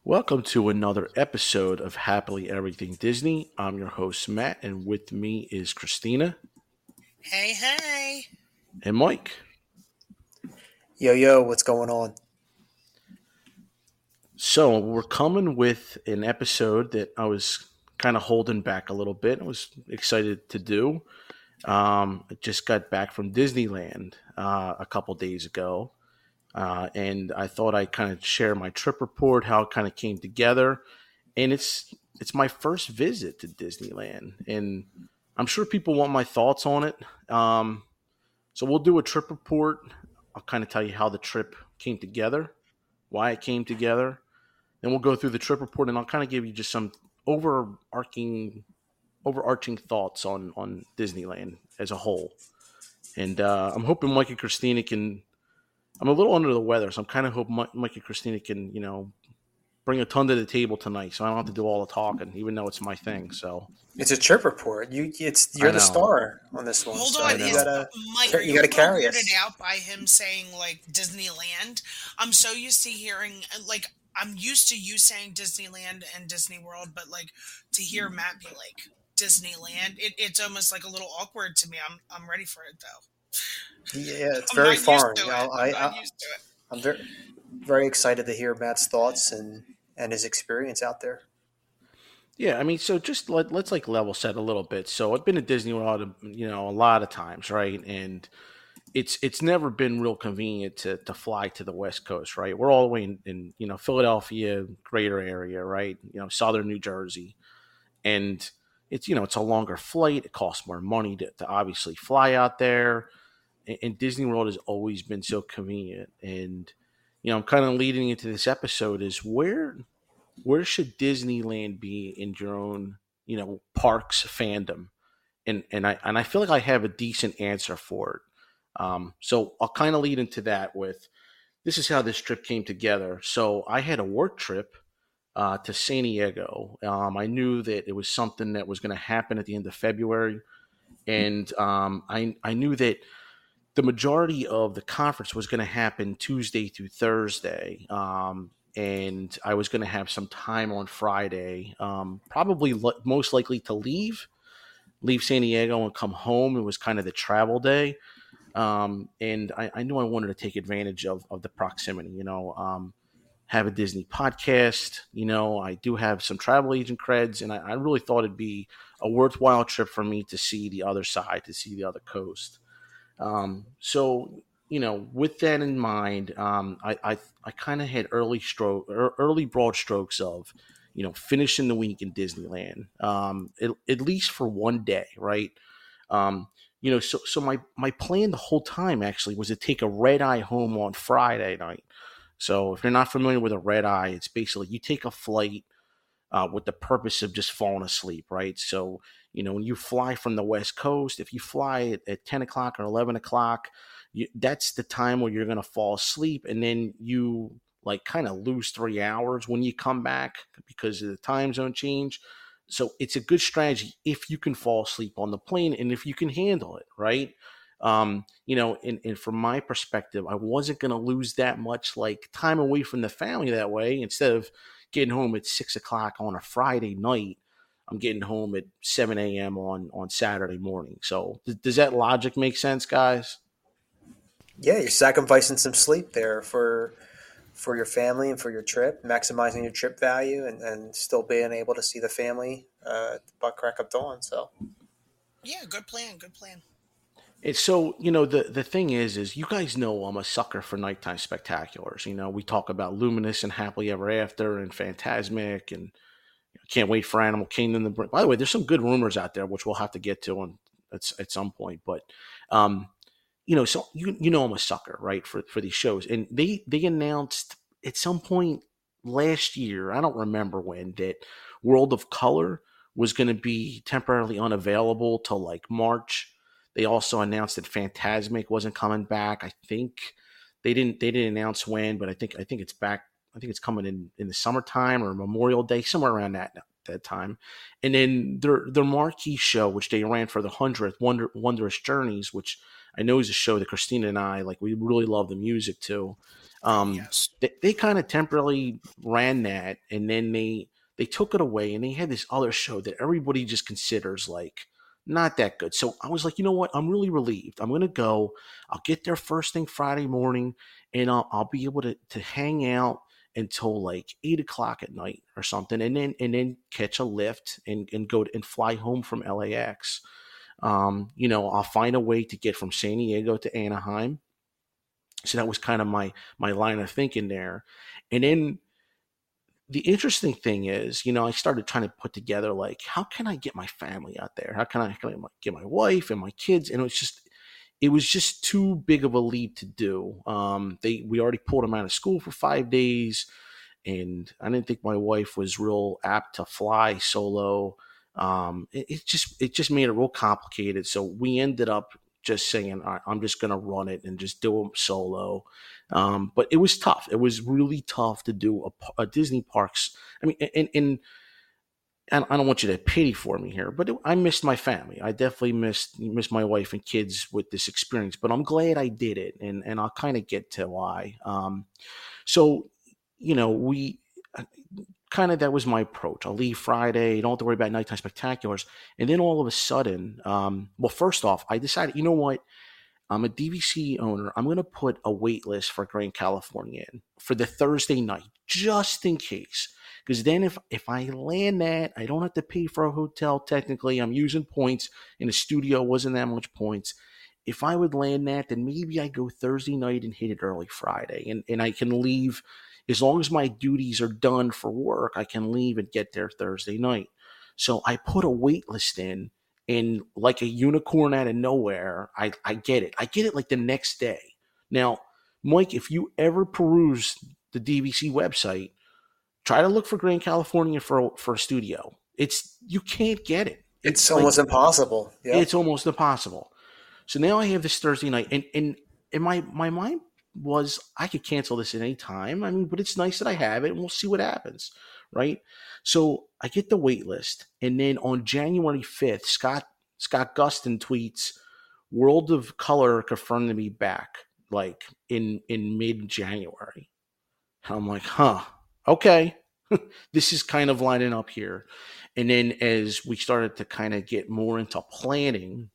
Welcome to another episode of Happily Everything Disney. I'm your host, Matt, and with me is Christina Hey, hey. and Mike. Yo, yo, what's going on? So, we're coming with an episode that I was kind of holding back a little bit. I was excited to do. I just got back from Disneyland a couple days ago, and I thought I'd kind of share my trip report, how it kind of came together. And it's my first visit to Disneyland, and I'm sure people want my thoughts on it. So we'll do a trip report. I'll kind of tell you how the trip came together, why it came together. Then we'll go through the trip report, and I'll kind of give you just some overarching overarching thoughts on Disneyland as a whole. And I'm hoping Mike and Christina can. I'm a little under the weather, so I'm kind of hoping Mike and Christina can, bring a ton to the table tonight, so I don't have to do all the talking, even though it's my thing. So It's a trip report. You're the star on this one. Hold So on, you is gotta Mike? Are you you gotta a little carry us. weirded out by him saying like Disneyland? I'm so used to hearing I'm used to you saying Disneyland and Disney World, but like to hear Matt be like Disneyland, it's almost like a little awkward to me. I'm ready for it though. Yeah, it's I'm very not used foreign. to You it. know, I'm not used to it. I'm very excited to hear Matt's thoughts and his experience out there. yeah, I mean, so just let's like level set a little bit. So I've been to Disney World, a lot of times, right? And it's never been real convenient to fly to the West Coast, right? We're all the way in Philadelphia, greater area, right? Southern New Jersey, and it's a longer flight. It costs more money to obviously fly out there, and Disney World has always been so convenient. And I'm kind of leading into this episode is where should Disneyland be in your own parks fandom? And I feel like I have a decent answer for it. So I'll kind of lead into that with this is how this trip came together. So I had a work trip to San Diego. I knew that it was something that was going to happen at the end of February, and I knew that the majority of the conference was going to happen Tuesday through Thursday. And I was going to have some time on Friday, probably most likely to leave San Diego and come home. It was kind of the travel day. And I knew I wanted to take advantage of the proximity, have a Disney podcast. I do have some travel agent creds, and I really thought it'd be a worthwhile trip for me to see the other side, to see the other coast. So with that in mind, I kind of had early broad strokes of, finishing the week in Disneyland, at least for one day, right? So my plan the whole time actually was to take a red eye home on Friday night. So if you're not familiar with a red eye, it's basically you take a flight with the purpose of just falling asleep, right? So, when you fly from the West Coast, if you fly at 10 o'clock or 11 o'clock, that's the time where you're going to fall asleep. And then you like kind of lose 3 hours when you come back because of the time zone change. So it's a good strategy if you can fall asleep on the plane and if you can handle it, right? And from my perspective, I wasn't going to lose that much like time away from the family that way. Instead of getting home at 6 o'clock on a Friday night, I'm getting home at 7 a.m. on Saturday morning. So does that logic make sense, guys? Yeah, you're sacrificing some sleep there for your family and for your trip, maximizing your trip value and still being able to see the family at the butt crack of dawn. So Yeah, good plan. Good plan. It's so the thing is you guys know I'm a sucker for nighttime spectaculars. We talk about Luminous and Happily Ever After and Phantasmic and can't wait for Animal Kingdom. By the way, there's some good rumors out there which we'll have to get to at some point. But um, so I'm a sucker, right, for these shows. And they announced at some point last year, I don't remember when, that World of Color was going to be temporarily unavailable till like March. They also announced that Phantasmic wasn't coming back. I think they didn't announce when, but I think it's back. I think it's coming in the summertime or Memorial Day, somewhere around that time. And then their marquee show, which they ran for the 100th, Wondrous Journeys, which I know is a show that Christina and I like. We really love the music too. Oh Um, yes. they kind of temporarily ran that, and then they took it away, and they had this other show that everybody just considers like not that good. So I was like, you know what? I'm really relieved. I'm gonna go. I'll get there first thing Friday morning, and I'll be able to hang out until like 8 o'clock at night or something, and then catch a lift and go and fly home from LAX. I'll find a way to get from San Diego to Anaheim. So that was kind of my line of thinking there. And then the interesting thing is, I started trying to put together like, how can I get my family out there? How can I get my wife and my kids? And it was just too big of a leap to do. We already pulled them out of school for 5 days, and I didn't think my wife was real apt to fly solo. It just made it real complicated. So we ended up just saying, all right, I'm just going to run it and just do them solo. But it was tough. It was really tough to do a Disney parks. I mean, and I don't want you to pity for me here, but I missed my family. I definitely missed my wife and kids with this experience. But I'm glad I did it, and I'll kind of get to why. So, we kind of that was my approach. I'll leave Friday. Don't have to worry about nighttime spectaculars. And then all of a sudden, well, first off, I decided, you know what? I'm a DVC owner. I'm going to put a wait list for Grand California in for the Thursday night, just in case. Because then if I land that, I don't have to pay for a hotel. Technically, I'm using points. In the studio, wasn't that much points. If I would land that, then maybe I go Thursday night and hit it early Friday. And I can leave, as long as my duties are done for work, I can leave and get there Thursday night. So I put a wait list in, and like a unicorn out of nowhere, I get it. I get it like the next day. Now, Mike, if you ever peruse the DVC website, try to look for Grand California for a studio. You can't get it. It's Like, almost impossible. Yep. it's almost impossible. So now I have this Thursday night, and my mind was I could cancel this at any time. I mean, but it's nice that I have it, and we'll see what happens, right? So I get the wait list, and then on January 5th, Scott Gustin tweets, "World of Color confirmed to be back like in mid January." I'm like, huh, okay, this is kind of lining up here. And then as we started to kind of get more into planning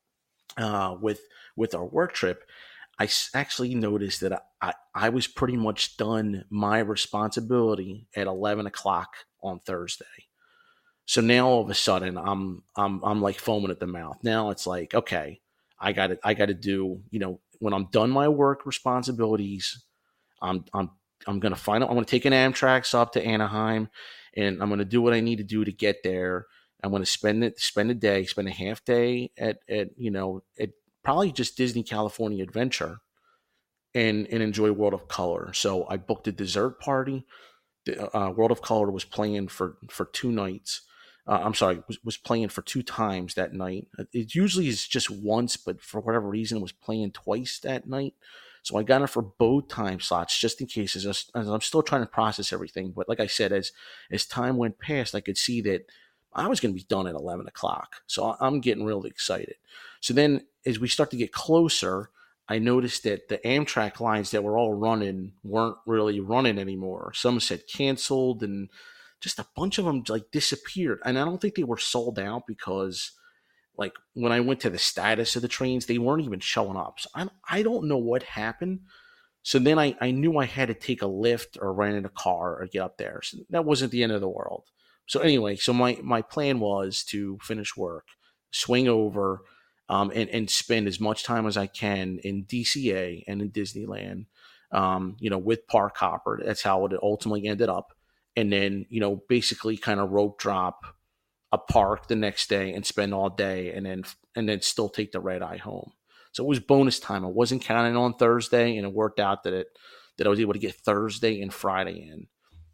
with our work trip, I actually noticed that I was pretty much done my responsibility at 11 o'clock on Thursday. So now all of a sudden I'm like foaming at the mouth. Now it's like, okay, I got to do, when I'm done my work responsibilities, I'm I'm I'm gonna find out. I'm gonna take an Amtrak up to Anaheim, and I'm gonna do what I need to do to get there. I'm gonna spend a day, spend a half day at probably just Disney California Adventure, and enjoy World of Color. So I booked a dessert party. The World of Color was playing for 2 nights. I'm sorry, was playing for 2 times that night. It usually is just once, but for whatever reason, it was playing twice that night. So I got it for both time slots, just in case, as I'm still trying to process everything. But like I said, as time went past, I could see that I was going to be done at 11 o'clock. So I'm getting really excited. So then as we start to get closer, I noticed that the Amtrak lines that were all running weren't really running anymore. Some said canceled, and just a bunch of them like disappeared. And I don't think they were sold out, because like when I went to the status of the trains, they weren't even showing up. So I don't know what happened. So then I knew I had to take a lift or rent in a car or get up there. So that wasn't the end of the world. So anyway, so my plan was to finish work, swing over, and spend as much time as I can in DCA and in Disneyland, with Park Hopper. That's how it ultimately ended up. And then, basically kind of rope drop a park the next day and spend all day, and then still take the red eye home. So it was bonus time. I wasn't counting on Thursday, and it worked out that I was able to get Thursday and Friday in.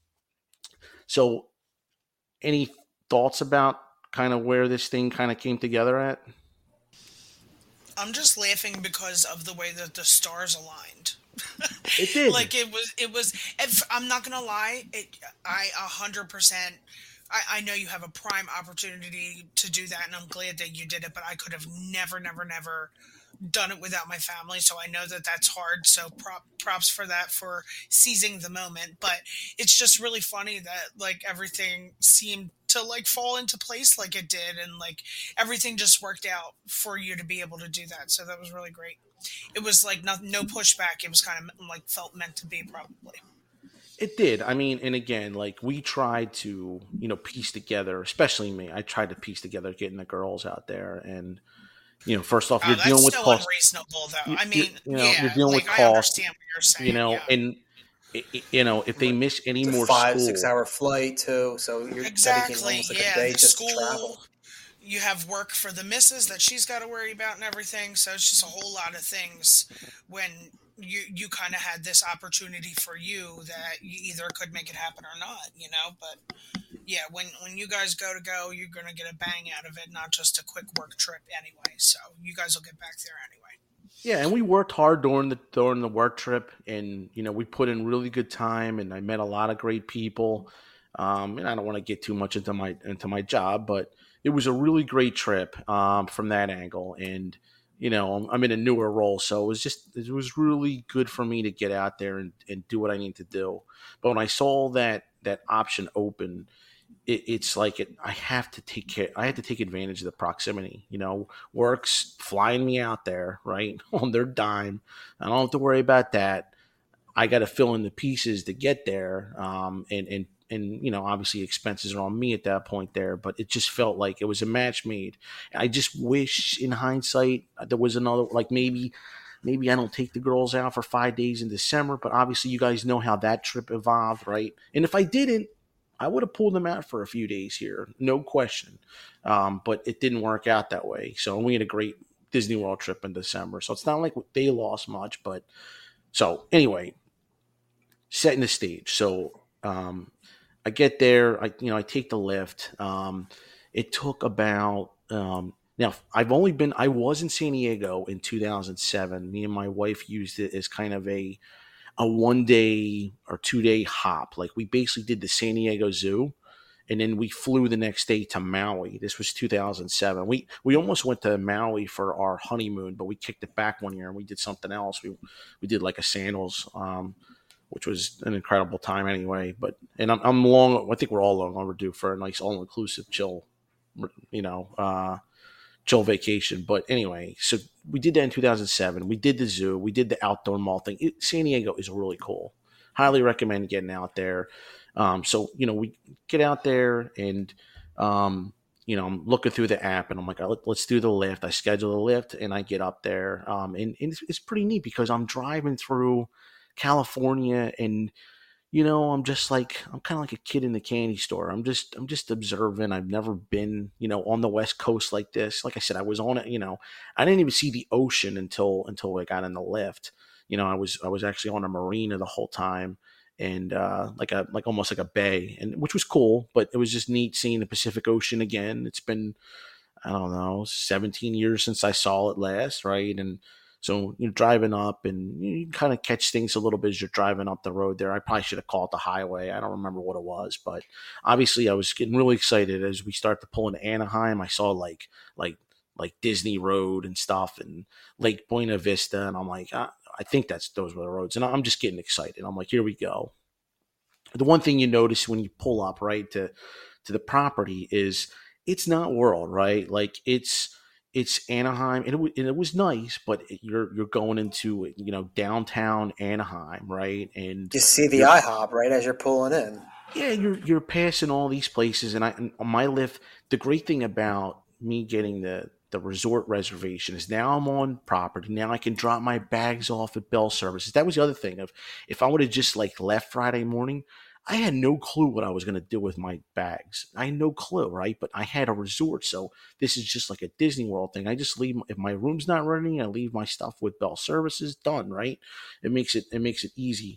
So any thoughts about kind of where this thing kind of came together at? I'm just laughing because of the way that the stars aligned. It did. Like it was. I'm not gonna lie. I 100%. I know you have a prime opportunity to do that, and I'm glad that you did it. But I could have never, never, never done it without my family, so I know that that's hard. So props for that, for seizing the moment. But it's just really funny that like everything seemed to like fall into place like it did, and like everything just worked out for you to be able to do that. So that was really great. It was like no pushback. It was kind of like felt meant to be, probably. It did. I mean, and again, like we tried to, piece together, especially me. I tried to piece together getting the girls out there, and first off, you're dealing That's with so cost. unreasonable, though. I You're, mean, you're yeah, dealing with like I cost. understand what you're saying. Yeah, And if they miss any It's a more 5-6 school, hour flight too, so you're dedicating exactly. almost like a Yeah, day the just to school. travel. You have work for the missus that she's got to worry about and everything. So it's just a whole lot of things when you kind of had this opportunity for you that you either could make it happen or not, But yeah, when you guys go, you're gonna get a bang out of it, not just a quick work trip anyway. So you guys will get back there anyway. yeah, and we worked hard during the work trip, and we put in really good time, and I met a lot of great people. And I don't want to get too much into my job, but it was a really great trip from that angle. And I'm in a newer role, so it was really good for me to get out there and do what I need to do. But when I saw that option open, it's like I have to take care. I have to take advantage of the proximity. Work's flying me out there, right, on their dime. I don't have to worry about that. I got to fill in the pieces to get there, and obviously expenses are on me at that point there. But it just felt like it was a match made. I just wish, in hindsight, there was another, like maybe I don't take the girls out for 5 days in December. But obviously, you guys know how that trip evolved, right? And if I didn't, I would have pulled them out for a few days here, no question. But it didn't work out that way. So we had a great Disney World trip in December. So it's not like they lost much. But so anyway, setting the stage. So I get there. I take the lift. It took about now. I was in San Diego in 2007. Me and my wife used it as kind of a 1 day or 2 day hop. Like we basically did the San Diego Zoo, and then we flew the next day to Maui. This was 2007. We almost went to Maui for our honeymoon, but we kicked it back one year and we did something else. We did like a sandals, which was an incredible time anyway. But I'm long. I think we're all long overdue for a nice all inclusive chill, you know, chill vacation. But anyway, so we did that in 2007. We did the zoo. We did the outdoor mall thing. San Diego is really cool. Highly recommend getting out there. So we get out there and I'm looking through the app and I'm like, let's do the lift. I schedule the lift and I get up there. And it's pretty neat because I'm driving through California and I'm just like I'm kind of like a kid in the candy store. I'm just observing. I've never been, on the West Coast like this. Like I said, I was on it, I didn't even see the ocean until I got in the lift. I was actually on a marina the whole time and like almost like a bay, and which was cool, but it was just neat seeing the Pacific Ocean again. It's been, I don't know, 17 years since I saw it last, right? And so you're driving up and you kind of catch things a little bit as you're driving up the road there. I probably should have called the highway. I don't remember what it was, but obviously I was getting really excited as we start to pull into Anaheim. I saw like Disney Road and stuff and Lake Buena Vista. And I'm like, I think those were the roads. And I'm just getting excited. I'm like, here we go. The one thing you notice when you pull up right to the property is it's not World, right? Like it's Anaheim, and it was nice, but you're going into downtown Anaheim, right? And You see the you're IHOP right as you're pulling in. yeah, you're passing all these places, and on my lift, the great thing about me getting the resort reservation is now I'm on property. Now I can drop my bags off at Bell Services. That was the other thing of if I would have just like left Friday morning, I had no clue what I was going to do with my bags. I had no clue, right? But I had a resort, so this is just like a Disney World thing. I just leave if my room's not running, I leave my stuff with Bell Services. Done, right? It makes it easy.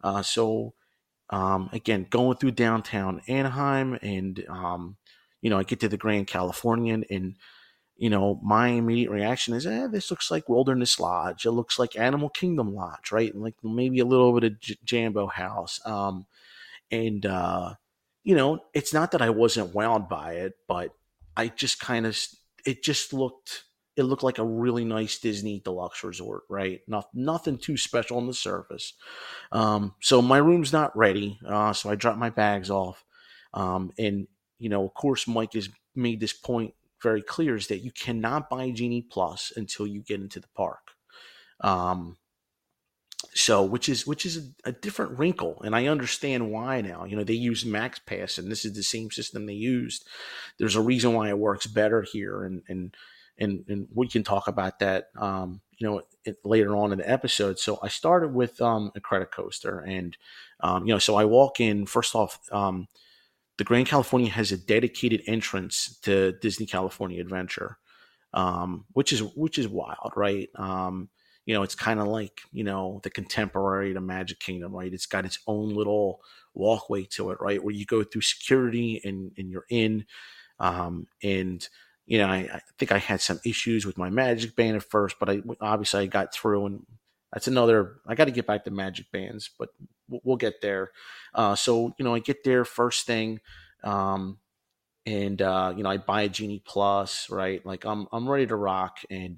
Again, going through downtown Anaheim, and I get to the Grand Californian, and my immediate reaction is, this looks like Wilderness Lodge. It looks like Animal Kingdom Lodge, right? And like maybe a little bit of Jambo House. And it's not that I wasn't wowed by it, but I just kind of, it just looked it looked like a really nice Disney deluxe resort, right? Nothing too special on the surface. So my room's not ready. So I dropped my bags off. And, of course, Mike has made this point very clear, is that you cannot buy Genie Plus until you get into the park. So, which is a different wrinkle, and I understand why now. They use Max Pass, and this is the same system they used. There's a reason why it works better here, and we can talk about that, later on in the episode. So I started with Incredicoaster, and so I walk in. First off, the Grand California has a dedicated entrance to Disney California Adventure, which is wild, right? It's kind of like, the contemporary to Magic Kingdom, right? It's got its own little walkway to it, right? Where you go through security and you're in. And, I think I had some issues with my Magic Band at first, but I got through, and that's I got to get back to Magic Bands, but we'll get there. So, I get there first thing. And I buy a Genie Plus, right? Like I'm ready to rock. And,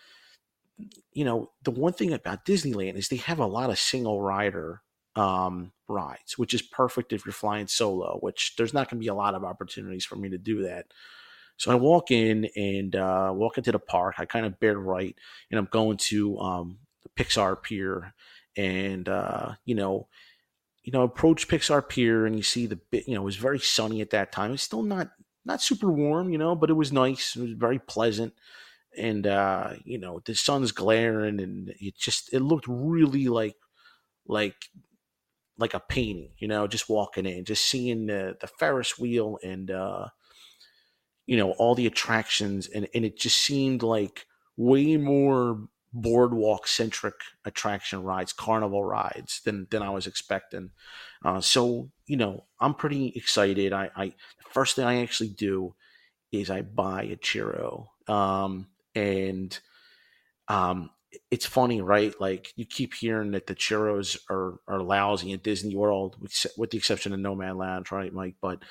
the one thing about Disneyland is they have a lot of single rider rides, which is perfect if you're flying solo, which there's not going to be a lot of opportunities for me to do that. So I walk in and walk into the park. I kind of bear right, and I'm going to the Pixar Pier, and approach Pixar Pier, and you see it was very sunny at that time. It's still not super warm, but it was nice. It was very pleasant. And, the sun's glaring, and it looked really like a painting, just walking in, just seeing the Ferris wheel and, all the attractions. And it just seemed like way more boardwalk centric attraction rides, carnival rides than I was expecting. So, I'm pretty excited. The first thing I actually do is I buy a churro. And it's funny, right? Like, you keep hearing that the churros are lousy at Disney World, with the exception of Nomad Lounge, right, Mike? But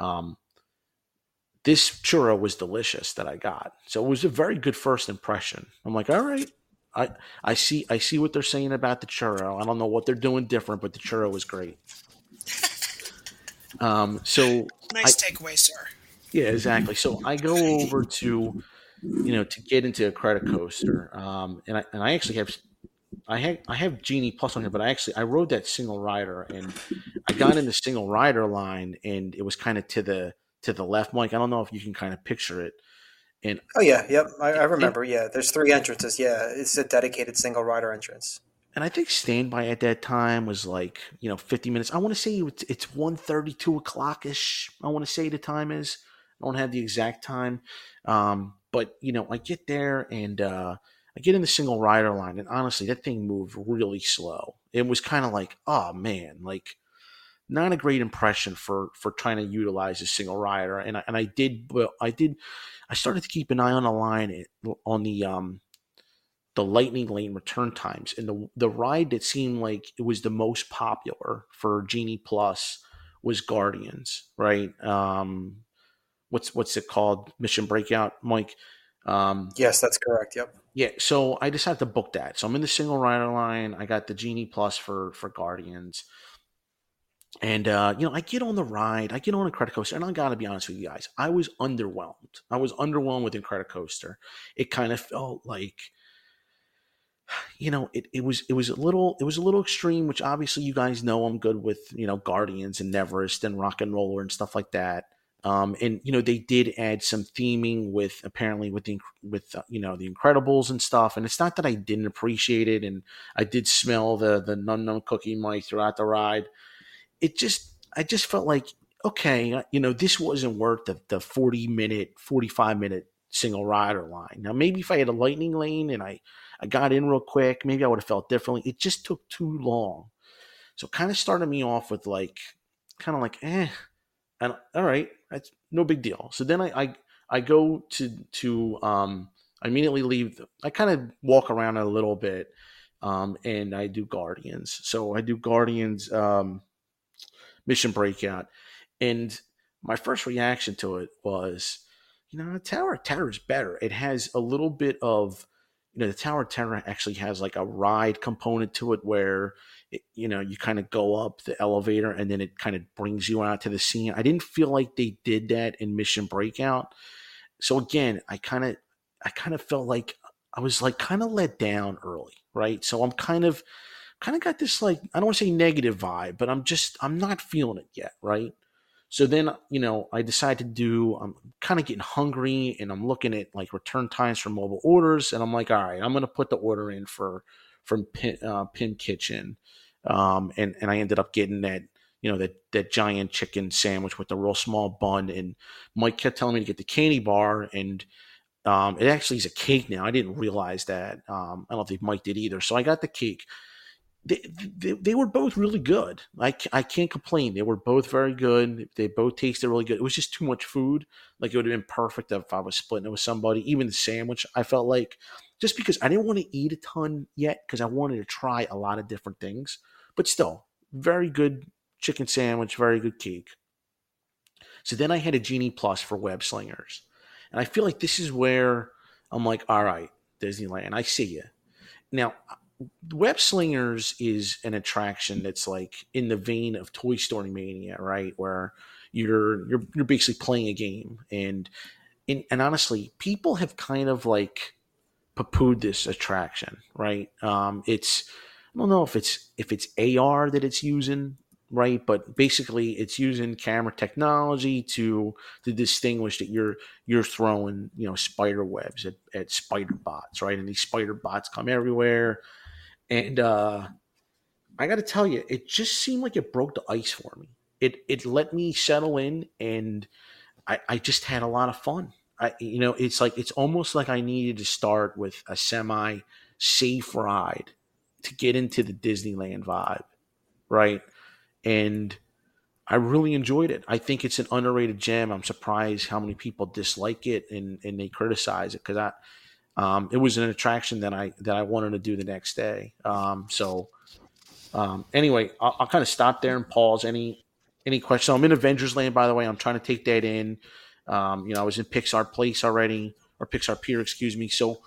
this churro was delicious that I got. So it was a very good first impression. I'm like, all right, I see what they're saying about the churro. I don't know what they're doing different, but the churro was great. So nice takeaway, sir. Yeah, exactly. So I go over to get into a Incredicoaster, and I actually have Genie Plus on here, but I rode that single rider, and I got in the single rider line, and it was kind of to the left, Mike. I don't know if you can kind of picture it. And oh yeah, yep, I remember. Yeah, there's 3 entrances. Yeah, it's a dedicated single rider entrance. And I think standby at that time was 50 minutes. I want to say it's 1:30, 2 o'clock ish. I want to say the time is. I don't have the exact time. But, I get there, and I get in the single rider line, and honestly, that thing moved really slow. It was kind of like, oh man, not a great impression for trying to utilize a single rider. And I started to keep an eye on the line on the Lightning Lane return times, and the ride that seemed like it was the most popular for Genie Plus was Guardians, right? What's it called? Mission Breakout, Mike? Yes, that's correct. Yep. Yeah, so I decided to book that. So I'm in the single rider line. I got the Genie Plus for Guardians. And, I get on the ride. I get on Incredicoaster, and I got to be honest with you guys. I was underwhelmed. I was underwhelmed with Incredicoaster. It kind of felt like, it was a little extreme, which obviously you guys know I'm good with, Guardians and Everest and Rock and Roller and stuff like that. And they did add some theming with the Incredibles and stuff, and it's not that I didn't appreciate it, and I did smell the Num Num Cookie Mike throughout the ride. I just felt like, okay, this wasn't worth the 45-minute single rider line. Now maybe if I had a Lightning Lane and I got in real quick, maybe I would have felt differently. It just took too long, so it kind of started me off with and all right, that's no big deal. So then I go to I immediately leave. I kind of walk around a little bit, and I do Guardians. So I do Guardians Mission Breakout, and my first reaction to it was, The Tower of Terror is better. It has a little bit of, the Tower of Terror actually has like a ride component to it where, you kind of go up the elevator and then it kind of brings you out to the scene. I didn't feel like they did that in Mission Breakout. So again, I kind of felt like I was like kind of let down early, right? So I'm kind of got this like, I don't want to say negative vibe, but I'm not feeling it yet, right? So then, I decide to I'm kind of getting hungry and I'm looking at like return times for mobile orders. And I'm like, all right, I'm going to put the order in from Pim Kitchen. And I ended up getting that giant chicken sandwich with the real small bun. And Mike kept telling me to get the candy bar. And it actually is a cake now. I didn't realize that. I don't think Mike did either. So I got the cake. They were both really good. I can't complain. They were both very good. They both tasted really good. It was just too much food. Like it would have been perfect if I was splitting it with somebody. Even the sandwich, I felt like just because I didn't want to eat a ton yet because I wanted to try a lot of different things. But still, very good chicken sandwich, very good cake. So then I had a Genie Plus for Web Slingers. And I feel like this is where I'm like, all right, Disneyland, I see you. Now, Web Slingers is an attraction that's like in the vein of Toy Story Mania, right? Where you're basically playing a game, and honestly, people have kind of like poo-pooed this attraction, right? It's I don't know if it's AR that it's using, right? But basically, it's using camera technology to distinguish that you're throwing spider webs at spider bots, right? And these spider bots come everywhere, and I got to tell you, it just seemed like it broke the ice for me. It let me settle in, and I just had a lot of fun. It's like it's almost like I needed to start with a semi safe ride to get into the Disneyland vibe, right? And I really enjoyed it. I think it's an underrated gem. I'm surprised how many people dislike it and they criticize it because it was an attraction that I wanted to do the next day. Anyway, I'll kind of stop there and pause. Any questions? So I'm in Avengers Land, by the way. I'm trying to take that in. I was in Pixar Place already, or Pixar Pier, excuse me. So,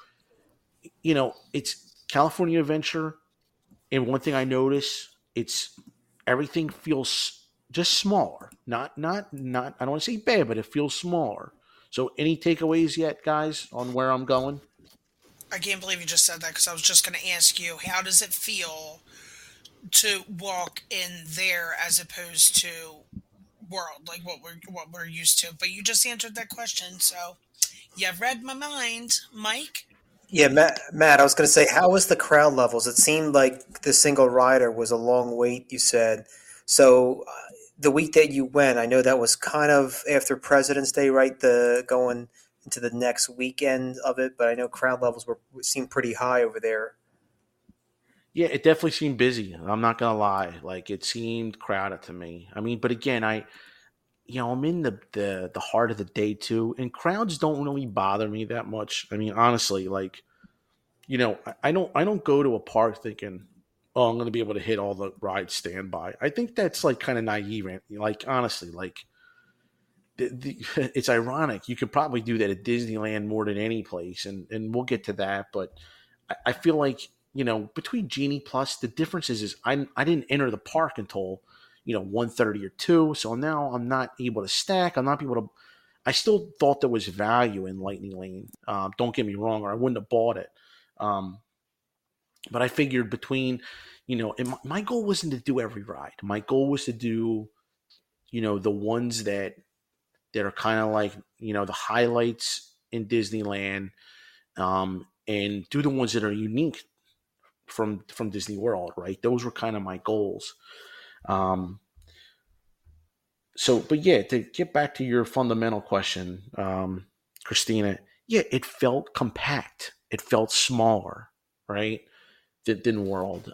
it's California Adventure, and one thing I notice, it's everything feels just smaller. Not. I don't want to say bad, but it feels smaller. So, any takeaways yet, guys, on where I'm going? I can't believe you just said that because I was just going to ask you, how does it feel to walk in there as opposed to World, like what we're used to? But you just answered that question, so you've read my mind, Mike. Yeah, Matt, I was going to say, how was the crowd levels? It seemed like the single rider was a long wait, you said. So the week that you went, I know that was kind of after President's Day, right? The going into the next weekend of it, but I know crowd levels seemed pretty high over there. Yeah, it definitely seemed busy. I'm not gonna lie; like it seemed crowded to me. I mean, but again, I'm in the heart of the day too, and crowds don't really bother me that much. I mean, honestly, like I don't go to a park thinking, oh, I'm going to be able to hit all the rides standby. I think that's like kind of naive. Like honestly, like it's ironic. You could probably do that at Disneyland more than any place, and we'll get to that. But I feel like between Genie Plus, the difference is I didn't enter the park until 1:30 or 2, so now I'm not able to stack. I'm not able to. I still thought there was value in Lightning Lane. Don't get me wrong, or I wouldn't have bought it. Um, but I figured between, and my goal wasn't to do every ride. My goal was to do, the ones that are kind of like, the highlights in Disneyland, and do the ones that are unique from Disney World, right? Those were kind of my goals. Um, but yeah, to get back to your fundamental question, Christina, yeah, it felt compact. It felt smaller, right? Than World.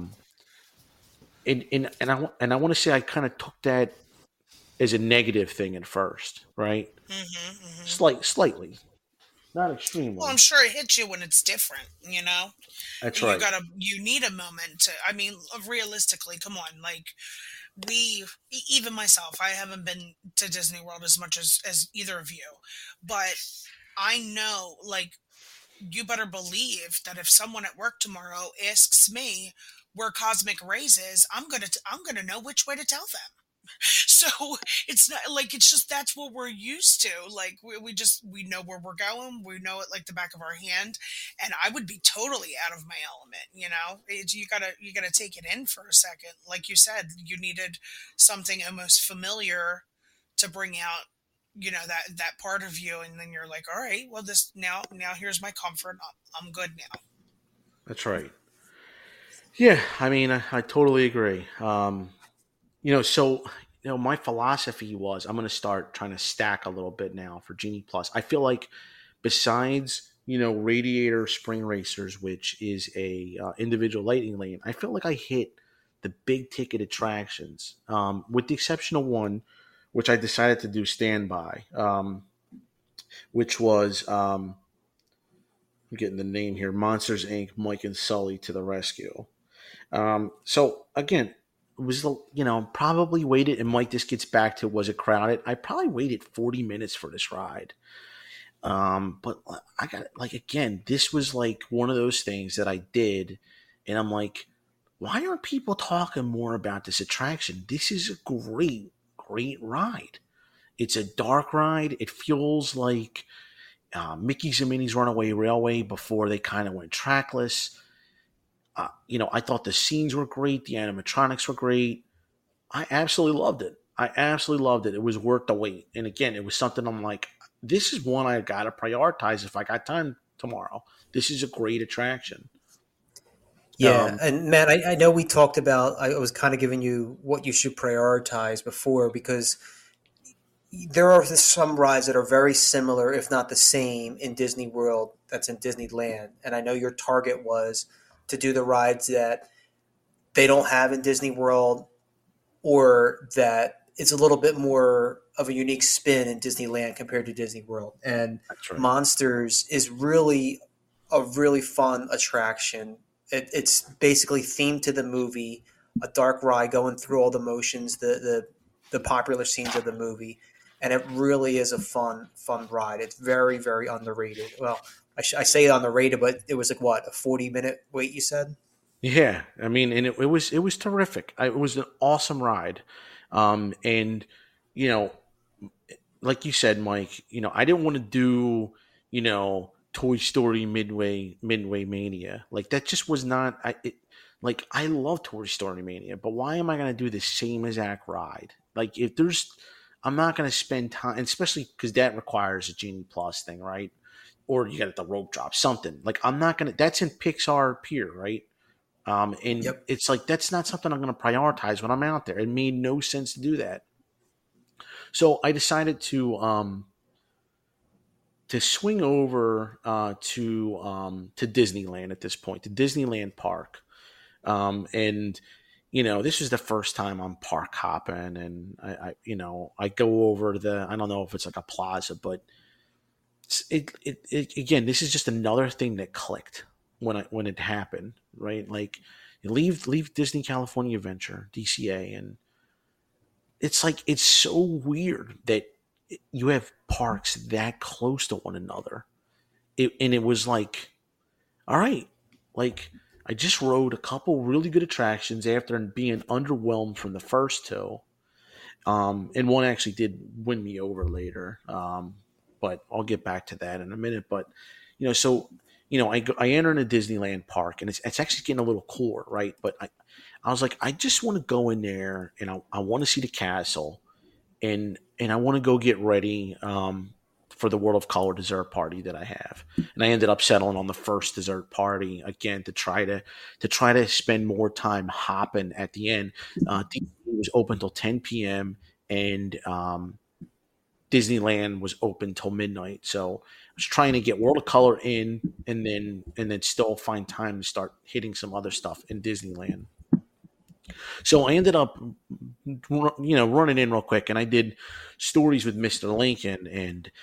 And I want to say I kind of took that as a negative thing at first, right? Mm-hmm, mm-hmm. Slightly. Not Well, I'm extremely. sure it hits you when it's different, you know? That's You right. gotta, you need a moment to, I mean, realistically, come on, like, even myself, I haven't been to Disney World as much as either of you, but I know, like, you better believe that if someone at work tomorrow asks me where Cosmic Rays is, I'm gonna know which way to tell them. So it's not like, it's just that's what we're used to. Like we know where we're going. We know it like the back of our hand. And I would be totally out of my element. You gotta take it in for a second. Like you said, you needed something almost familiar to bring out that part of you, and then you're like, all right, well, this now here's my comfort. I'm good now. That's right. Yeah, I mean, I totally agree. So my philosophy was I'm going to start trying to stack a little bit now for Genie Plus. I feel like besides Radiator Spring Racers, which is a individual lightning lane, I feel like I hit the big ticket attractions, with the exception of one, which I decided to do standby, which was I'm getting the name here, Monsters Inc. Mike and Sully to the rescue. So again, it was probably waited, and Mike, this gets back to, was it crowded? I probably waited 40 minutes for this ride. But I got, like, again, this was like one of those things that I did, and I'm like, why aren't people talking more about this attraction? This is a great, great ride. It's a dark ride. It feels like Mickey's and Minnie's Runaway Railway before they kind of went trackless. I thought the scenes were great. The animatronics were great. I absolutely loved it. I absolutely loved it. It was worth the wait. And again, it was something I'm like, this is one I got to prioritize if I got time tomorrow. This is a great attraction. Yeah, and man, I know we talked about. I was kind of giving you what you should prioritize before, because there are some rides that are very similar, if not the same, in Disney World that's in Disneyland. And I know your target was to do the rides that they don't have in Disney World, or that it's a little bit more of a unique spin in Disneyland compared to Disney World. And That's right. Monsters is really a really fun attraction. It's basically themed to the movie, a dark ride going through all the motions, the popular scenes of the movie, and it really is a fun ride. It's very very underrated. Well, I say underrated, but it was like what, a 40-minute wait, you said? Yeah, I mean, and it was terrific. It was an awesome ride, and you know, like you said, Mike, I didn't want to do, Toy Story Midway Mania. Like that just was not. Like I love Toy Story Mania, but why am I going to do the same exact ride? Like if there's, I'm not going to spend time, especially because that requires a Genie Plus thing, right? Or you got the rope drop, something. Like I'm not gonna. That's in Pixar Pier, right? And Yep. it's like that's not something I'm going to prioritize when I'm out there. It made no sense to do that. So I decided to swing over to Disneyland at this point, to Disneyland Park, and this is the first time I'm park hopping, and I go over to the, I don't know if it's like a plaza, but it again, this is just another thing that clicked when it happened, right? Like you leave Disney California Adventure DCA, and it's like it's so weird that you have parks that close to one another. And it was like, all right, like I just rode a couple really good attractions after being underwhelmed from the first two. And one actually did win me over later. But I'll get back to that in a minute. But so I enter into Disneyland Park, and it's actually getting a little cooler, right? But I was like, I just want to go in there, and I want to see the castle, and I want to go get ready for the World of Color dessert party that I have. And I ended up settling on the first dessert party again to try to spend more time hopping at the end. Disney was open till 10 p.m. and Disneyland was open till midnight. So I was trying to get World of Color in, and then still find time to start hitting some other stuff in Disneyland. So I ended up, running in real quick, and I did stories with Mr. Lincoln, and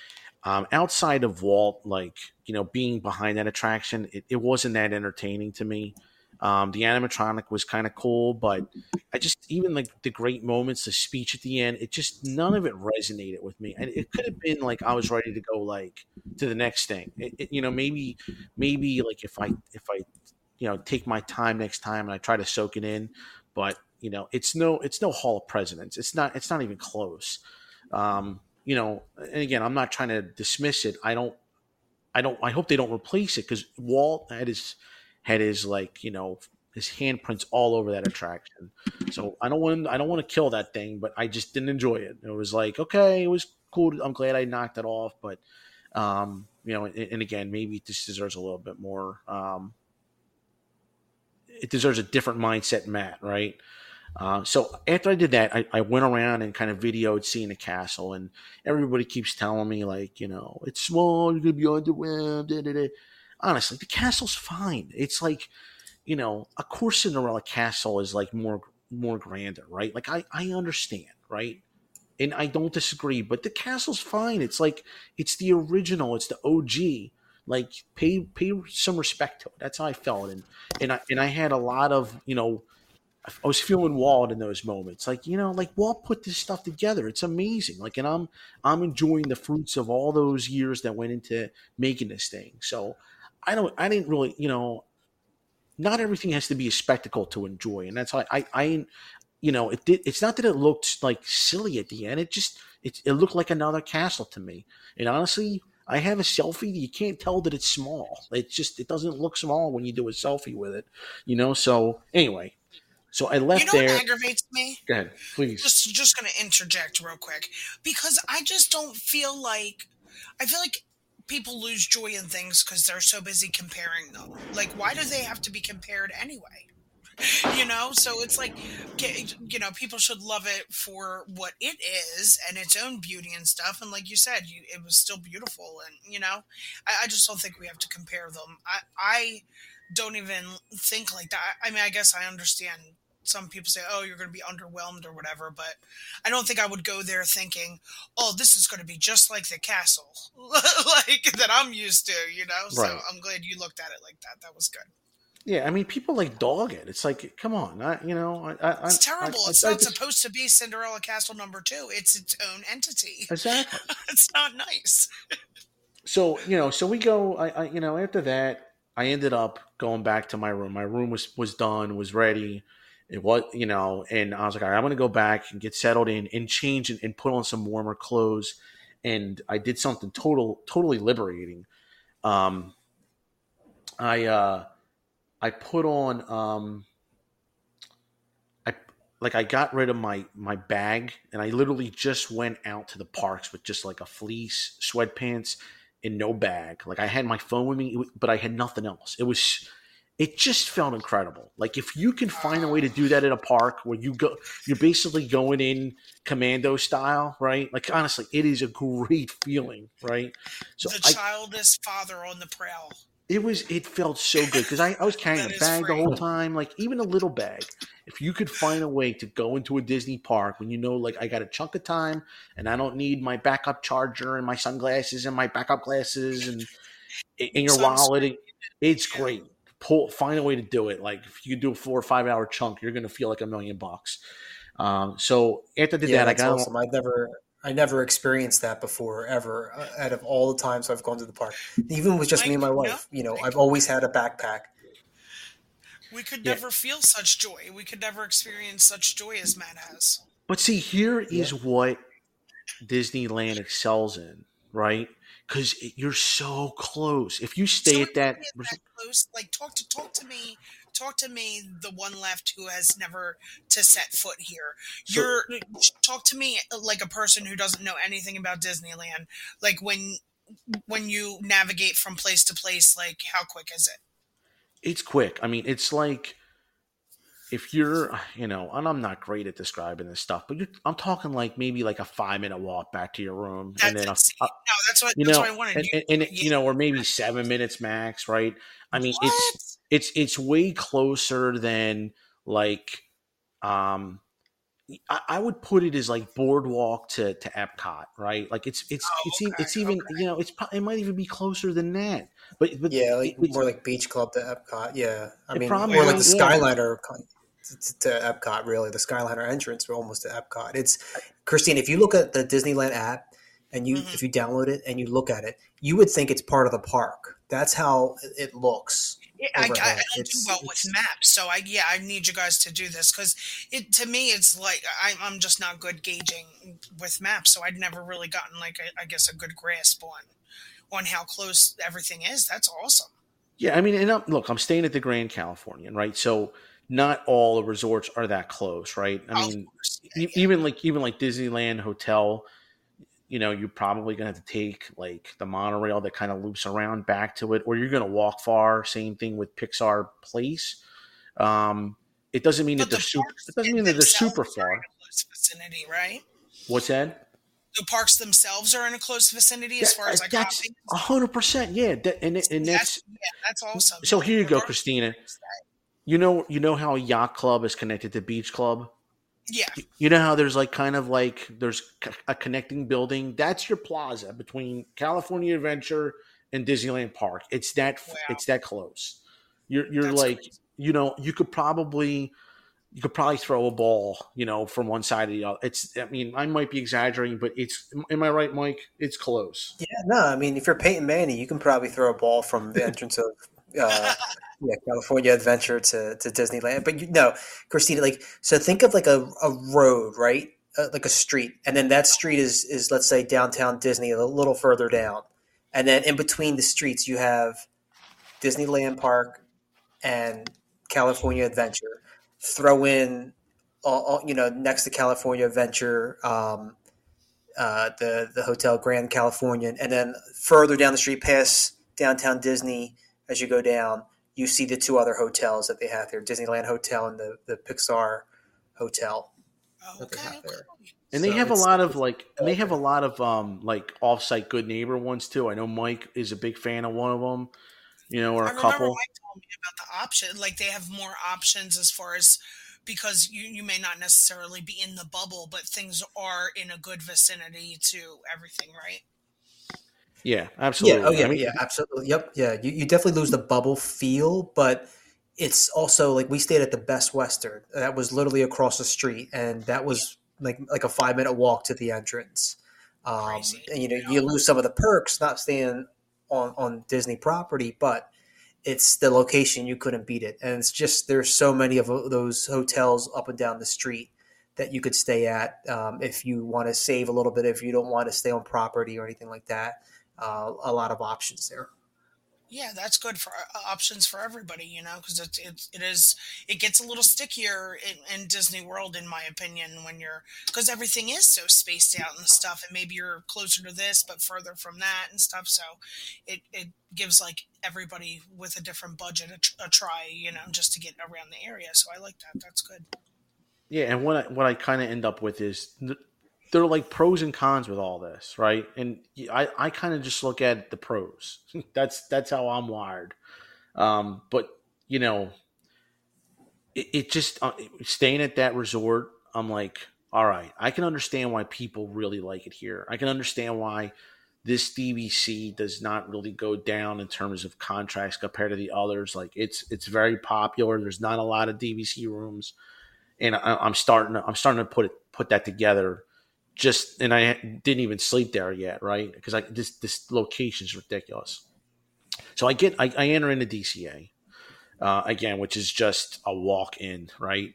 Outside of Walt, like, being behind that attraction, it wasn't that entertaining to me. The animatronic was kind of cool, but I just, even like the great moments, the speech at the end, it just, none of it resonated with me. And it could have been like I was ready to go like to the next thing. Maybe like if I take my time next time and I try to soak it in, but it's no Hall of Presidents. It's not even close. And again, I'm not trying to dismiss it. I hope they don't replace it, because Walt had his like, his handprints all over that attraction. So I don't want to kill that thing, but I just didn't enjoy it. It was like, okay, it was cool. I'm glad I knocked it off, but and again, maybe this deserves a little bit more. It deserves a different mindset, Matt, right? So after I did that, I went around and kind of videoed seeing the castle, and everybody keeps telling me like, it's small, you're gonna be underwhelmed. Da, da, da. Honestly, the castle's fine. It's like, of course, Cinderella Castle is like more grander, right? Like I understand, right? And I don't disagree, but the castle's fine. It's like, it's the original, it's the OG. Like, pay some respect to it. That's how I felt, and I had a lot of, I was feeling Walt in those moments. Like, like Walt put this stuff together. It's amazing. Like, and I'm enjoying the fruits of all those years that went into making this thing. So I didn't really, not everything has to be a spectacle to enjoy. And that's why it's not that it looked like silly at the end. It looked like another castle to me. And honestly, I have a selfie. You can't tell that it's small. It doesn't look small when you do a selfie with it, So anyway, so I left What there. aggravates me? Go ahead, please. Just going to interject real quick, because I just don't feel like I feel like people lose joy in things because they're so busy comparing them. Like, why do they have to be compared anyway? So it's like, people should love it for what it is and its own beauty and stuff. And like you said, it was still beautiful. And, I just don't think we have to compare them. I don't even think like that. I mean, I guess I understand some people say, oh, you're going to be underwhelmed or whatever, but I don't think I would go there thinking, oh, this is going to be just like the castle like that I'm used to, So Right. I'm glad you looked at it like that. That was good. Yeah, I mean, people like dog it. It's like, come on, It's terrible. It's not supposed to be Cinderella Castle #2. It's its own entity. Exactly. It's not nice. So so we go. After that, I ended up going back to my room. My room was done, was ready. It was, and I was like, all right, I'm going to go back and get settled in and change and put on some warmer clothes. And I did something totally liberating. I put on I got rid of my bag, and I literally just went out to the parks with just like a fleece, sweatpants, and no bag. Like, I had my phone with me, but I had nothing else. It just felt incredible. Like, if you can find a way to do that at a park where you're basically going in commando style, right? Like, honestly, it is a great feeling, right? So the childish father on the prowl. It felt so good, because I was carrying a bag the whole time, like even a little bag. If you could find a way to go into a Disney park when like, I got a chunk of time and I don't need my backup charger and my sunglasses and my backup glasses and your wallet, it's great. Find a way to do it. Like, if you do a 4 or 5 hour chunk, you're going to feel like $1 million. So after I did that, I got awesome. I never experienced that before, ever, out of all the times I've gone to the park. Even with just me and my wife, I've always had a backpack. We could never feel such joy. We could never experience such joy as Matt has. But see, here is what Disneyland excels in, right? Because you're so close. If you stay at that close, like, talk to me, the one left who has never to set foot here. Talk to me like a person who doesn't know anything about Disneyland. Like, when you navigate from place to place, like, how quick is it? It's quick. I mean, it's like, if you're, and I'm not great at describing this stuff, but I'm talking like maybe like a 5-minute walk back to your room, that's and then that's what I wanted. Or maybe 7 minutes max, right? I mean, it's way closer than like, I would put it as like boardwalk to Epcot, right? Like Oh, it's okay, even okay. it might even be closer than that. But Yeah, like it's more like Beach Club to Epcot. Yeah, I it mean, or like probably the Well, Skyliner to Epcot. Really, the Skyliner entrance, we're almost to Epcot. It's Christine. If you look at the Disneyland app and mhm. if you download it and you look at it, you would think it's part of the park. That's how it looks Yeah, I overhead. don't do well with It's maps, so I need you guys to do this because it to me it's like I'm just not good gauging with maps, so I'd never really gotten like I guess a good grasp on how close everything is. That's awesome. yeah. I mean, and look, I'm staying at the Grand Californian, right? So not all the resorts are that close, right? I Of mean, course, yeah, even like Disneyland Hotel, you're probably gonna have to take like the monorail that kind of loops around back to it, or you're gonna walk far. Same thing with Pixar Place. Um, it doesn't mean that but they're the super. It parks doesn't mean that they're super themselves are in far. a close vicinity, right? What's that? The parks themselves are in a close vicinity as far as like That's hopping and stuff. 100%. Yeah, and See, that's that's awesome. so. Here you go, Regardless of Christina. where you stay. You know how Yacht Club is connected to Beach Club. Yeah. You know how there's like kind of like there's a connecting building. That's your plaza between California Adventure and Disneyland Park. Wow, it's that close. You're that's like crazy. you could probably throw a ball, from one side to the other. I mean, I might be exaggerating, but am I right, Mike? It's close. yeah, no. I mean, if you're Peyton Manning, you can probably throw a ball from the entrance of uh, California Adventure to Disneyland. But no, Christina, like so, think of like a road, right? Like a street, and then that street is let's say downtown Disney, a little further down, and then in between the streets you have Disneyland Park and California Adventure. Throw in, next to California Adventure, the Hotel Grand Californian, and then further down the street, past downtown Disney, as you go down, you see the two other hotels that they have there: Disneyland Hotel and the Pixar Hotel that they Okay, have there. okay. And they So have it's and they have a lot of like off-site good neighbor ones too. I know Mike is a big fan of one of them, or I a remember couple. Mike told me about the option. Like they have more options as far as because you may not necessarily be in the bubble, but things are in a good vicinity to everything, right? Yeah, Yeah. Oh, absolutely. I yeah. mean, Yeah. Absolutely. Yep. Yeah. You definitely lose the bubble feel, but it's also like we stayed at the Best Western. That was literally across the street, and that Yeah, was like a 5 minute walk to the entrance. crazy. And you lose some of the perks not staying on Disney property, but it's the location. You couldn't beat it, and it's just there's so many of those hotels up and down the street that you could stay at if you want to save a little bit, if you don't want to stay on property or anything like that. A lot of options there. Yeah, that's good for options for everybody, because it gets a little stickier in Disney World, in my opinion, when you're because everything is so spaced out and stuff, and maybe you're closer to this but further from that and stuff. So it gives like everybody with a different budget a try, just to get around the area. So I like that. That's good. yeah, and what I kind of end up with is there are like pros and cons with all this, right? And I kind of just look at the pros. That's how I'm wired. But you know, it just staying at that resort, I'm like, all right, I can understand why people really like it here. I can understand why this DVC does not really go down in terms of contracts compared to the others. Like it's very popular. There's not a lot of DVC rooms, and I'm starting to put that together. Just and I didn't even sleep there yet, right? Because this location is ridiculous. So I enter into DCA again, which is just a walk in, right?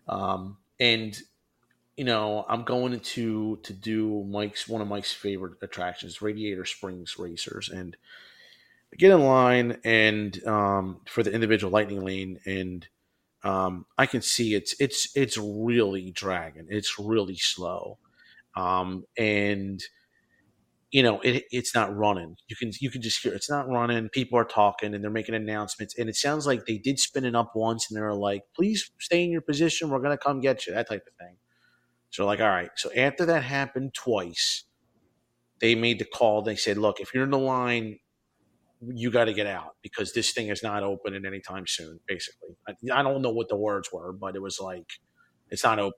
And I'm going to do one of Mike's favorite attractions, Radiator Springs Racers, and I get in line and for the individual lightning lane, and I can see it's really dragging. It's really slow, and it's not running. You can just hear it's not running. People are talking and they're making announcements, and it sounds like they did spin it up once, and they're like, "Please stay in your position. We're gonna come get you." That type of thing. So like, all right. So after that happened twice, they made the call. They said, "Look, if you're in the line, you got to get out because this thing is not opening anytime soon." Basically, I don't know what the words were, but it was like, "It's not opening."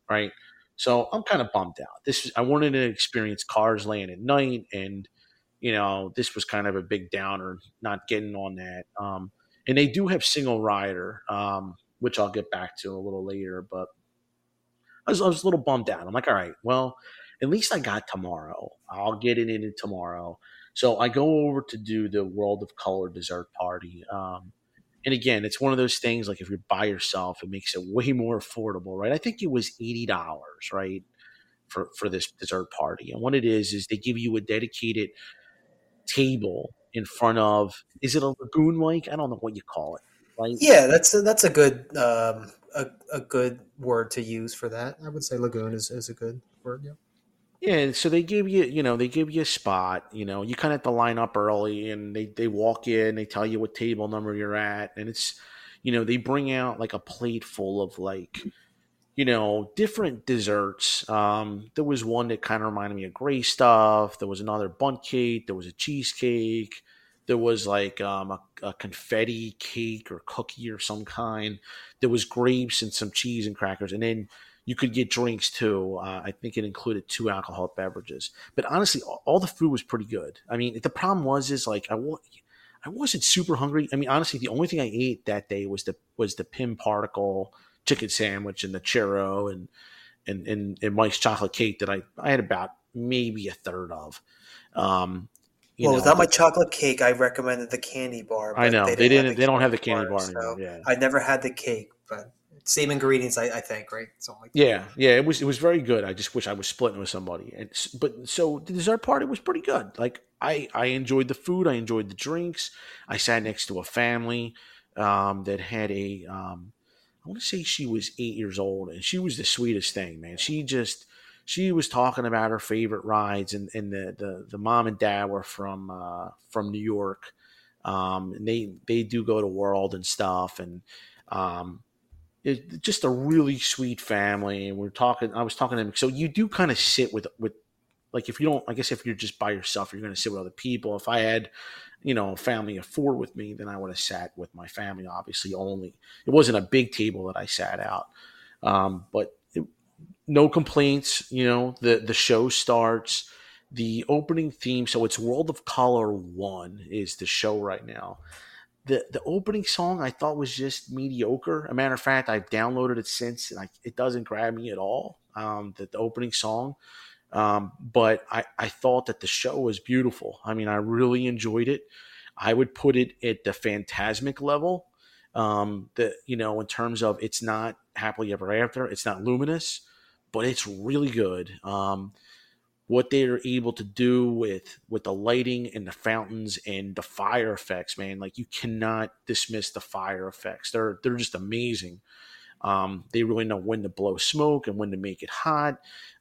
right? So I'm kind of bummed out. I wanted to experience Cars Land at night, and this was kind of a big downer not getting on that. And they do have single rider, which I'll get back to a little later, but I was a little bummed out. I'm like, all right, well, at least I got tomorrow. I'll get it in tomorrow. So I go over to do the World of Color dessert party. And again, it's one of those things like if you're by yourself, it makes it way more affordable, right? I think it was $80, right, for this dessert party. And what it is they give you a dedicated table in front of, is it a lagoon, Mike? I don't know what you call it, right? Yeah, that's a good a good word to use for that. I would say lagoon is a good word. Yeah. Yeah, so they give you a spot. You kind of have to line up early, and they walk in, they tell you what table number you're at, and it's, they bring out like a plate full of like, different desserts. There was one that kind of reminded me of gray stuff. There was another bundt cake. There was a cheesecake. There was like a confetti cake or cookie or some kind. There was grapes and some cheese and crackers, and then you could get drinks too. I think it included 2 alcoholic beverages. But honestly, all the food was pretty good. I mean, the problem is like I wasn't super hungry. I mean, honestly, the only thing I ate that day was the Pim Particle chicken sandwich and the churro and Mike's chocolate cake that I had about maybe a third of. Without my chocolate cake, I recommended the candy bar. I know they don't have the candy bar anymore. So yeah, I never had the cake, but same ingredients, I think, right? Something like that. Yeah, it was very good. I just wish I was splitting with somebody. But so the dessert party was pretty good. Like I enjoyed the food, I enjoyed the drinks. I sat next to a family that had I want to say she was 8 years old, and she was the sweetest thing, man. She was talking about her favorite rides, and the mom and dad were from New York, and they do go to World and stuff, and it's just a really sweet family. And I was talking to them. So you do kind of sit with like, if you don't, I guess if you're just by yourself, you're going to sit with other people. If I had, a family of 4 with me, then I would have sat with my family, obviously only. It wasn't a big table that I sat out. But no complaints. The show starts, the opening theme. So it's World of Color 1 is the show right now. The opening song I thought was just mediocre. A matter of fact, I've downloaded it since, and it doesn't grab me at all. The opening song, but I thought that the show was beautiful. I mean, I really enjoyed it. I would put it at the Fantasmic level. In terms of, it's not Happily Ever After, it's not Luminous, but it's really good. What they're able to do with the lighting and the fountains and the fire effects, man, like you cannot dismiss the fire effects. They're just amazing. They really know when to blow smoke and when to make it hot.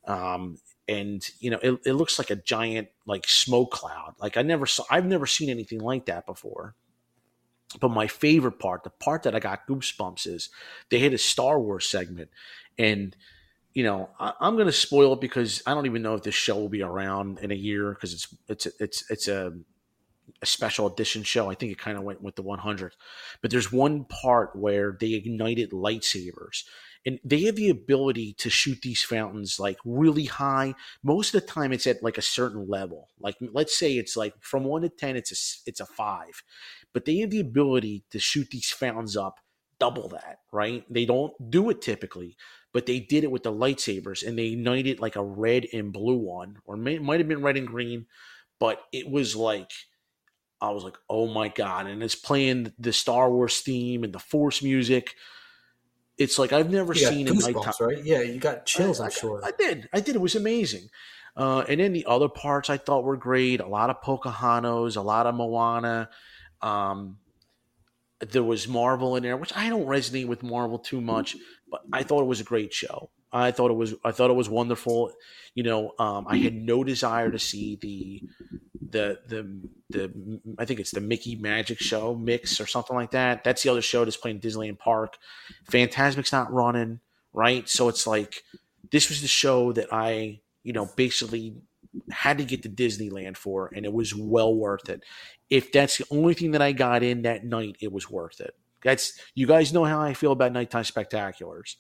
And it looks like a giant like smoke cloud. Like I've never seen anything like that before. But my favorite part, the part that I got goosebumps, is they had a Star Wars segment, and I'm going to spoil it because I don't even know if this show will be around in a year, because it's a special edition show. I think it kind of went with the 100th. But there's one part where they ignited lightsabers, and they have the ability to shoot these fountains like really high. Most of the time it's at like a certain level. Like let's say it's like from 1 to 10, it's a 5. But they have the ability to shoot these fountains up double that, right? They don't do it typically, but they did it with the lightsabers, and they ignited like a red and blue one, or might have been red and green, but it was like, I was like, oh my God. And it's playing the Star Wars theme and the Force music. It's like I've never seen it nighttime. Right? Yeah, you got chills, I'm sure. I did. It was amazing. And then the other parts I thought were great. A lot of Pocahontas, a lot of Moana. There was Marvel in there, which I don't resonate with Marvel too much, but I thought it was a great show. I thought it was wonderful. I had no desire to see the I think it's the Mickey Magic Show Mix or something like that. That's the other show that's playing Disneyland Park. Fantasmic's not running, right? So it's like, this was the show that I, basically had to get to Disneyland for, and it was well worth it. If that's the only thing that I got in that night, it was worth it. You guys know how I feel about nighttime spectaculars.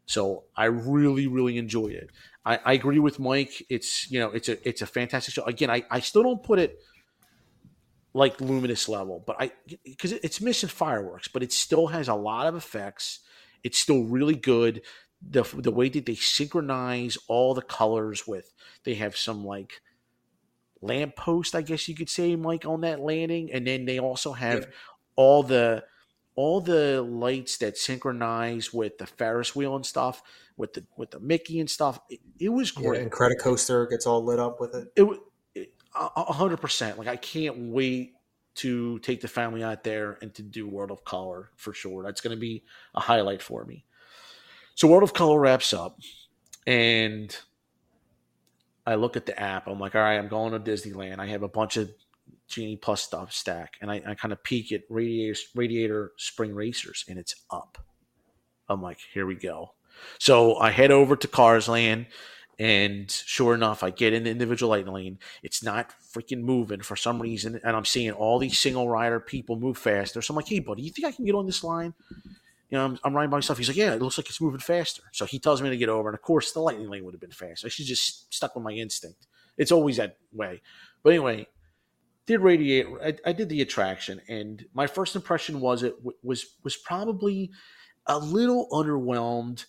So I really, really enjoyed it. I agree with Mike. It's a fantastic show. Again, I still don't put it like Luminous level, but because it's missing fireworks, but it still has a lot of effects. It's still really good. The way that they synchronize all the colors with, they have some like lamppost, I guess you could say, Mike, on that landing, and then they also have all the lights that synchronize with the Ferris wheel and stuff, with the Mickey and stuff. It was great. And Credit Coaster gets all lit up with it. 100%. Like, I can't wait to take the family out there and to do World of Color for sure. That's going to be a highlight for me. So World of Color wraps up, and I look at the app. I'm like, all right, I'm going to Disneyland. I have a bunch of Genie Plus stuff stack, and I kind of peek at Radiator Spring Racers, and it's up. I'm like, here we go. So I head over to Cars Land, and sure enough, I get in the individual lightning lane. It's not freaking moving for some reason, and I'm seeing all these single rider people move faster. So I'm like, hey, buddy, you think I can get on this line? You know, I'm riding by myself. He's like, yeah, it looks like it's moving faster. So he tells me to get over, and of course, the lightning lane would have been faster. I should just stuck with my instinct. It's always that way. But anyway, did Radiator. I did the attraction, and my first impression was it was probably a little underwhelmed.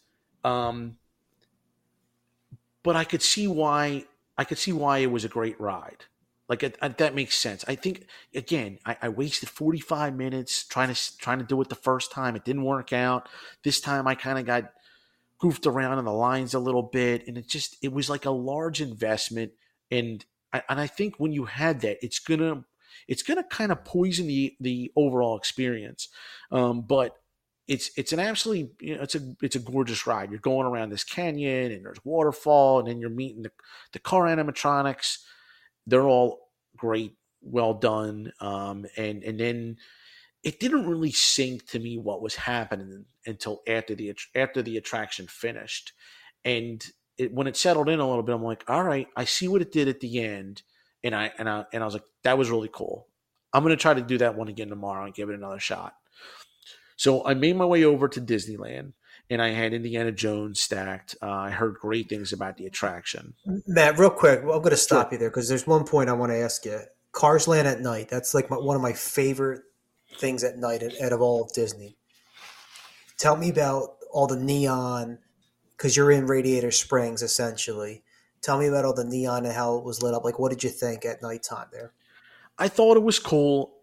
But I could see why it was a great ride. Like that makes sense. I think again, I wasted 45 minutes trying to do it the first time. It didn't work out. This time I kind of got goofed around in the lines a little bit, and it was like a large investment. And I think when you had that, it's gonna kind of poison the overall experience. But it's an absolutely, it's a gorgeous ride. You're going around this canyon, and there's waterfall, and then you're meeting the car animatronics. They're all great, well done. And then it didn't really sink to me what was happening until after the attraction finished. And when it settled in a little bit, I'm like, all right, I see what it did at the end. And I was like, that was really cool. I'm going to try to do that one again tomorrow and give it another shot. So I made my way over to Disneyland, and I had Indiana Jones stacked. I heard great things about the attraction. Matt, real quick, I'm going to stop you there because there's one point I want to ask you. Cars Land at night, that's like one of my favorite things at night out of all of Disney. Tell me about all the neon, because you're in Radiator Springs, essentially. Tell me about all the neon and how it was lit up. Like, what did you think at nighttime there? I thought it was cool.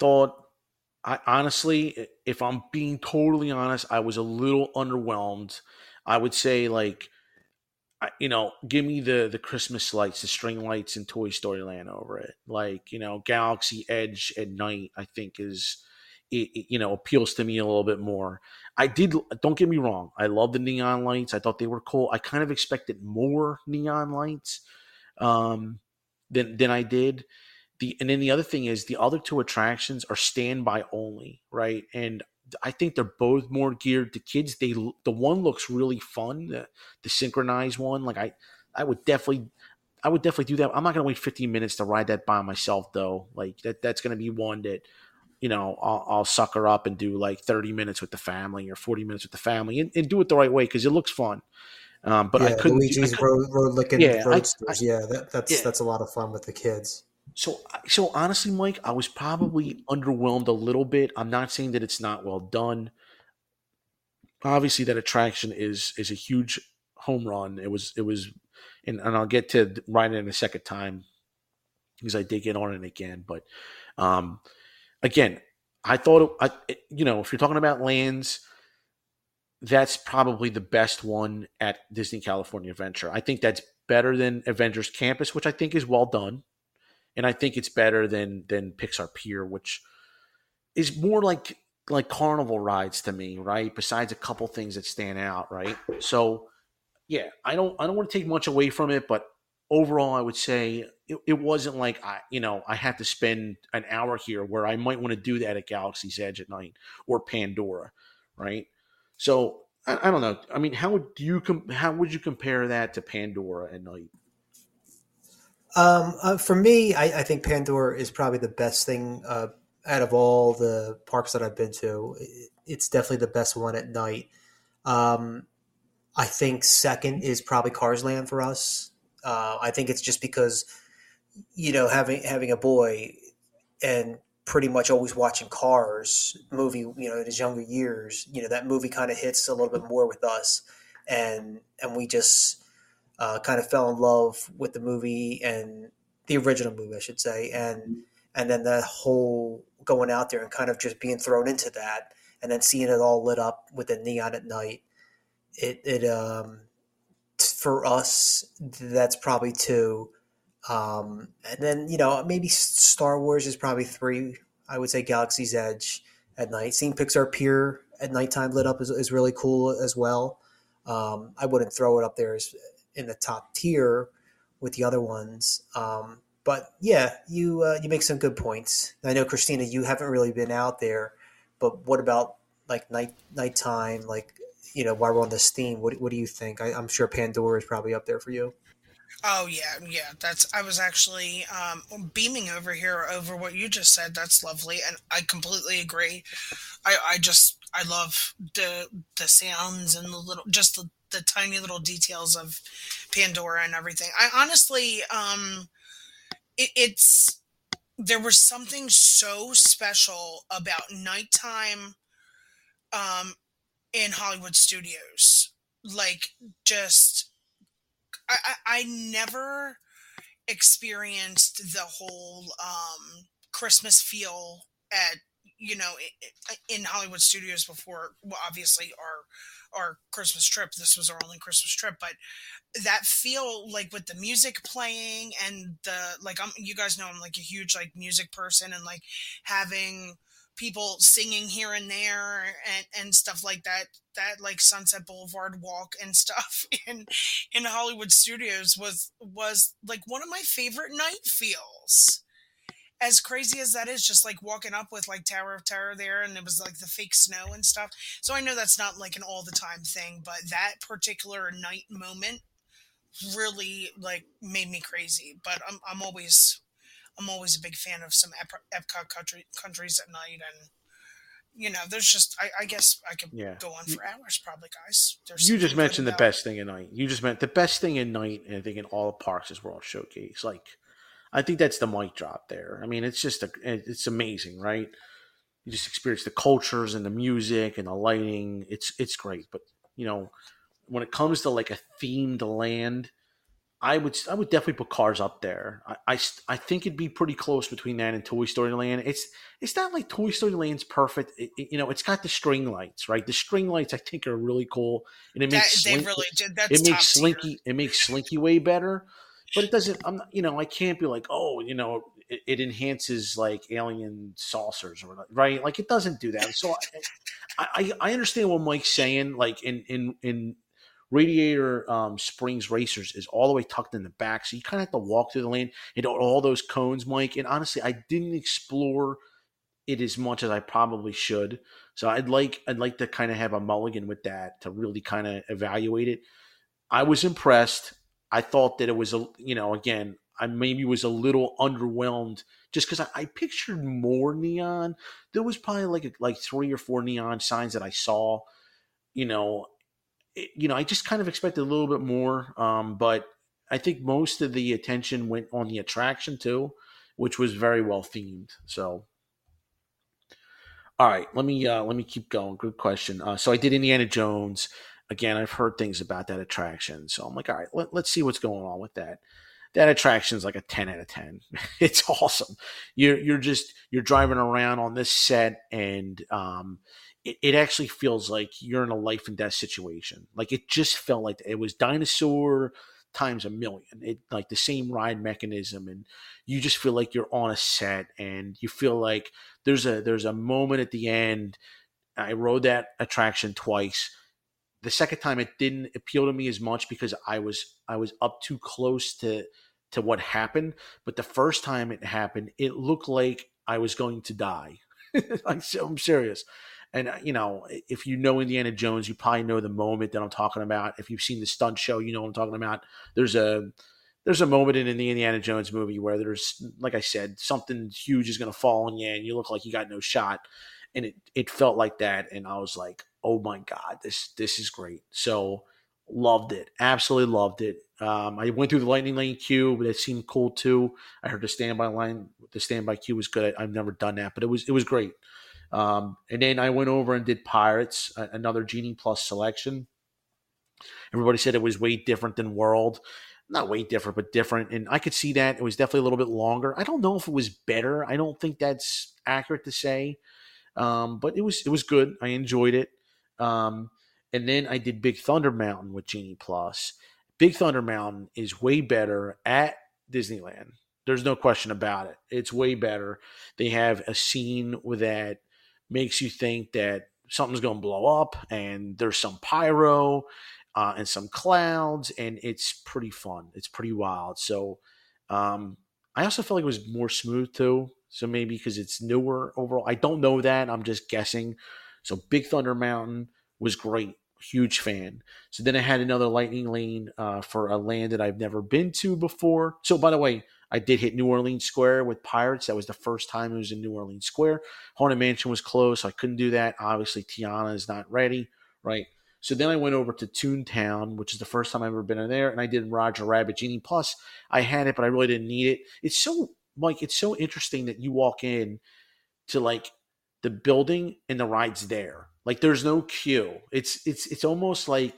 I honestly, if I'm being totally honest, I was a little underwhelmed. I would say, like, give me the Christmas lights, the string lights in Toy Story Land over it. Like, Galaxy Edge at night, I think appeals to me a little bit more. Don't get me wrong, I love the neon lights. I thought they were cool. I kind of expected more neon lights than I did. And then the other thing is the other two attractions are standby only, right? And I think they're both more geared to kids. The one looks really fun, the synchronized one. Like I would definitely do that. I'm not gonna wait 15 minutes to ride that by myself though. Like that's gonna be one that I'll sucker up and do like 30 minutes with the family or 40 minutes with the family and do it the right way because it looks fun. But I couldn't. Luigi's Road Licking Roadsters. That's a lot of fun with the kids. So honestly, Mike, I was probably underwhelmed a little bit. I'm not saying that it's not well done. Obviously, that attraction is a huge home run. It was, and I'll get to riding it a second time because I did get on it again. But again, I thought, if you're talking about lands, that's probably the best one at Disney California Adventure. I think that's better than Avengers Campus, which I think is well done. And I think it's better than Pixar Pier, which is more like carnival rides to me, right? Besides a couple things that stand out, right? So, yeah, I don't want to take much away from it, but overall, I would say it wasn't like I had to spend an hour here where I might want to do that at Galaxy's Edge at night or Pandora, right? So I don't know. I mean, how would you compare that to Pandora at night? For me, I think Pandora is probably the best thing out of all the parks that I've been to. It's definitely the best one at night. I think second is probably Cars Land for us. I think it's just because having a boy and pretty much always watching Cars movie, in his younger years, that movie kind of hits a little bit more with us, and we just kind of fell in love with the movie and the original movie, I should say, and then that whole going out there and kind of just being thrown into that, and then seeing it all lit up with the neon at night. It for us, that's probably two. And then, maybe Star Wars is probably three. I would say Galaxy's Edge at night. Seeing Pixar Pier at nighttime lit up is really cool as well. I wouldn't throw it up there as in the top tier with the other ones. But yeah, you make some good points. I know, Christina, you haven't really been out there, but what about like nighttime? Like, while we're on this theme, what do you think? I'm sure Pandora is probably up there for you. Oh yeah, yeah. I was actually beaming over here over what you just said. That's lovely, and I completely agree. I love the sounds and the little, just the tiny little details of Pandora and everything. I honestly, it's there was something so special about nighttime um, in Hollywood studios. Like, just I never experienced the whole Christmas feel at in Hollywood studios before. Well, obviously our Christmas trip. This was our only Christmas trip, but that feel, like with the music playing and the like, you guys know I'm like a huge like music person, and like having people singing here and there and stuff like that, that like Sunset Boulevard walk and stuff in Hollywood studios was like one of my favorite night feels. As crazy as that is, just like walking up with like Tower of Terror there, and it was like the fake snow and stuff. So I know that's not like an all the time thing, but that particular night moment really like made me crazy. But I'm always a big fan of some Epcot countries at night, and there's just I guess I could Yeah. go on for hours, probably, guys. There's You just something good mentioned the about. best thing at night. You just meant the best thing at night, and I think in all the parks is World Showcase. Like, I think that's the mic drop there. I mean, it's amazing, right? You just experience the cultures and the music and the lighting. It's great. But when it comes to like a themed land, I would definitely put Cars up there. I think it'd be pretty close between that and Toy Story Land. It's not like Toy Story Land's perfect. It's got the string lights, right? The string lights I think are really cool, and it That makes they Slink really did. That's it top makes tier. Slinky way better. But it doesn't. I'm not, I can't be like, oh, it enhances like alien saucers or whatever, right? Like it doesn't do that. So I understand what Mike's saying. Like in Radiator Springs Racers is all the way tucked in the back, so you kind of have to walk through the lane and all those cones, Mike. And honestly, I didn't explore it as much as I probably should. So I'd like to kind of have a mulligan with that to really kind of evaluate it. I was impressed. I thought that it was again, I maybe was a little underwhelmed just because I pictured more neon. There was probably like three or four neon signs that I saw. You know, I just kind of expected a little bit more. But I think most of the attention went on the attraction too, which was very well themed. So, all right, let me keep going. Good question. So I did Indiana Jones. Again, I've heard things about that attraction, so I'm like, all right, let's see what's going on with that. That attraction is like a 10 out of 10. It's awesome. You're driving around on this set, and it actually feels like you're in a life and death situation. Like it just felt like it was dinosaur times a million. It like the same ride mechanism, and you just feel like you're on a set, and you feel like there's a moment at the end. I rode that attraction twice. The second time it didn't appeal to me as much because I was up too close to what happened. But the first time it happened, it looked like I was going to die. I'm serious. And if you know Indiana Jones, you probably know the moment that I'm talking about. If you've seen the stunt show, you know what I'm talking about. There's a moment in the Indiana Jones movie where there's, like I said, something huge is going to fall on you, and you look like you got no shot. And it felt like that, and I was like, oh my god, this is great. So Loved it. Absolutely loved it. I went through the Lightning Lane queue, but it seemed cool too. I heard the standby queue was good. I've never done that, but it was great. And then I went over and did Pirates, another Genie Plus selection. Everybody said it was way different than World. Not way different, but different. And I could see that. It was definitely a little bit longer. I don't know if it was better. I don't think that's accurate to say. But it was good. I enjoyed it. Um, and then I did Big Thunder Mountain with Genie Plus. Big Thunder Mountain is way better at Disneyland. There's no question about it. It's way better. They have a scene with that makes you think that something's going to blow up, and there's some pyro and some clouds, and it's pretty fun. It's pretty wild. So um, I also feel like it was more smooth too. So maybe because it's newer overall. I don't know that. I'm just guessing. So Big Thunder Mountain was great. Huge fan. So then I had another Lightning Lane for a land that I've never been to before. So by the way, I did hit New Orleans Square with Pirates. That was the first time it was in New Orleans Square. Haunted Mansion was closed, so I couldn't do that. Obviously, Tiana is not ready, right? So then I went over to Toontown, which is the first time I've ever been in there, and I did Roger Rabbit Genie Plus. I had it, but I really didn't need it. It's so, Mike, it's so interesting that you walk in to like the building and the ride's there. Like there's no queue. It's almost like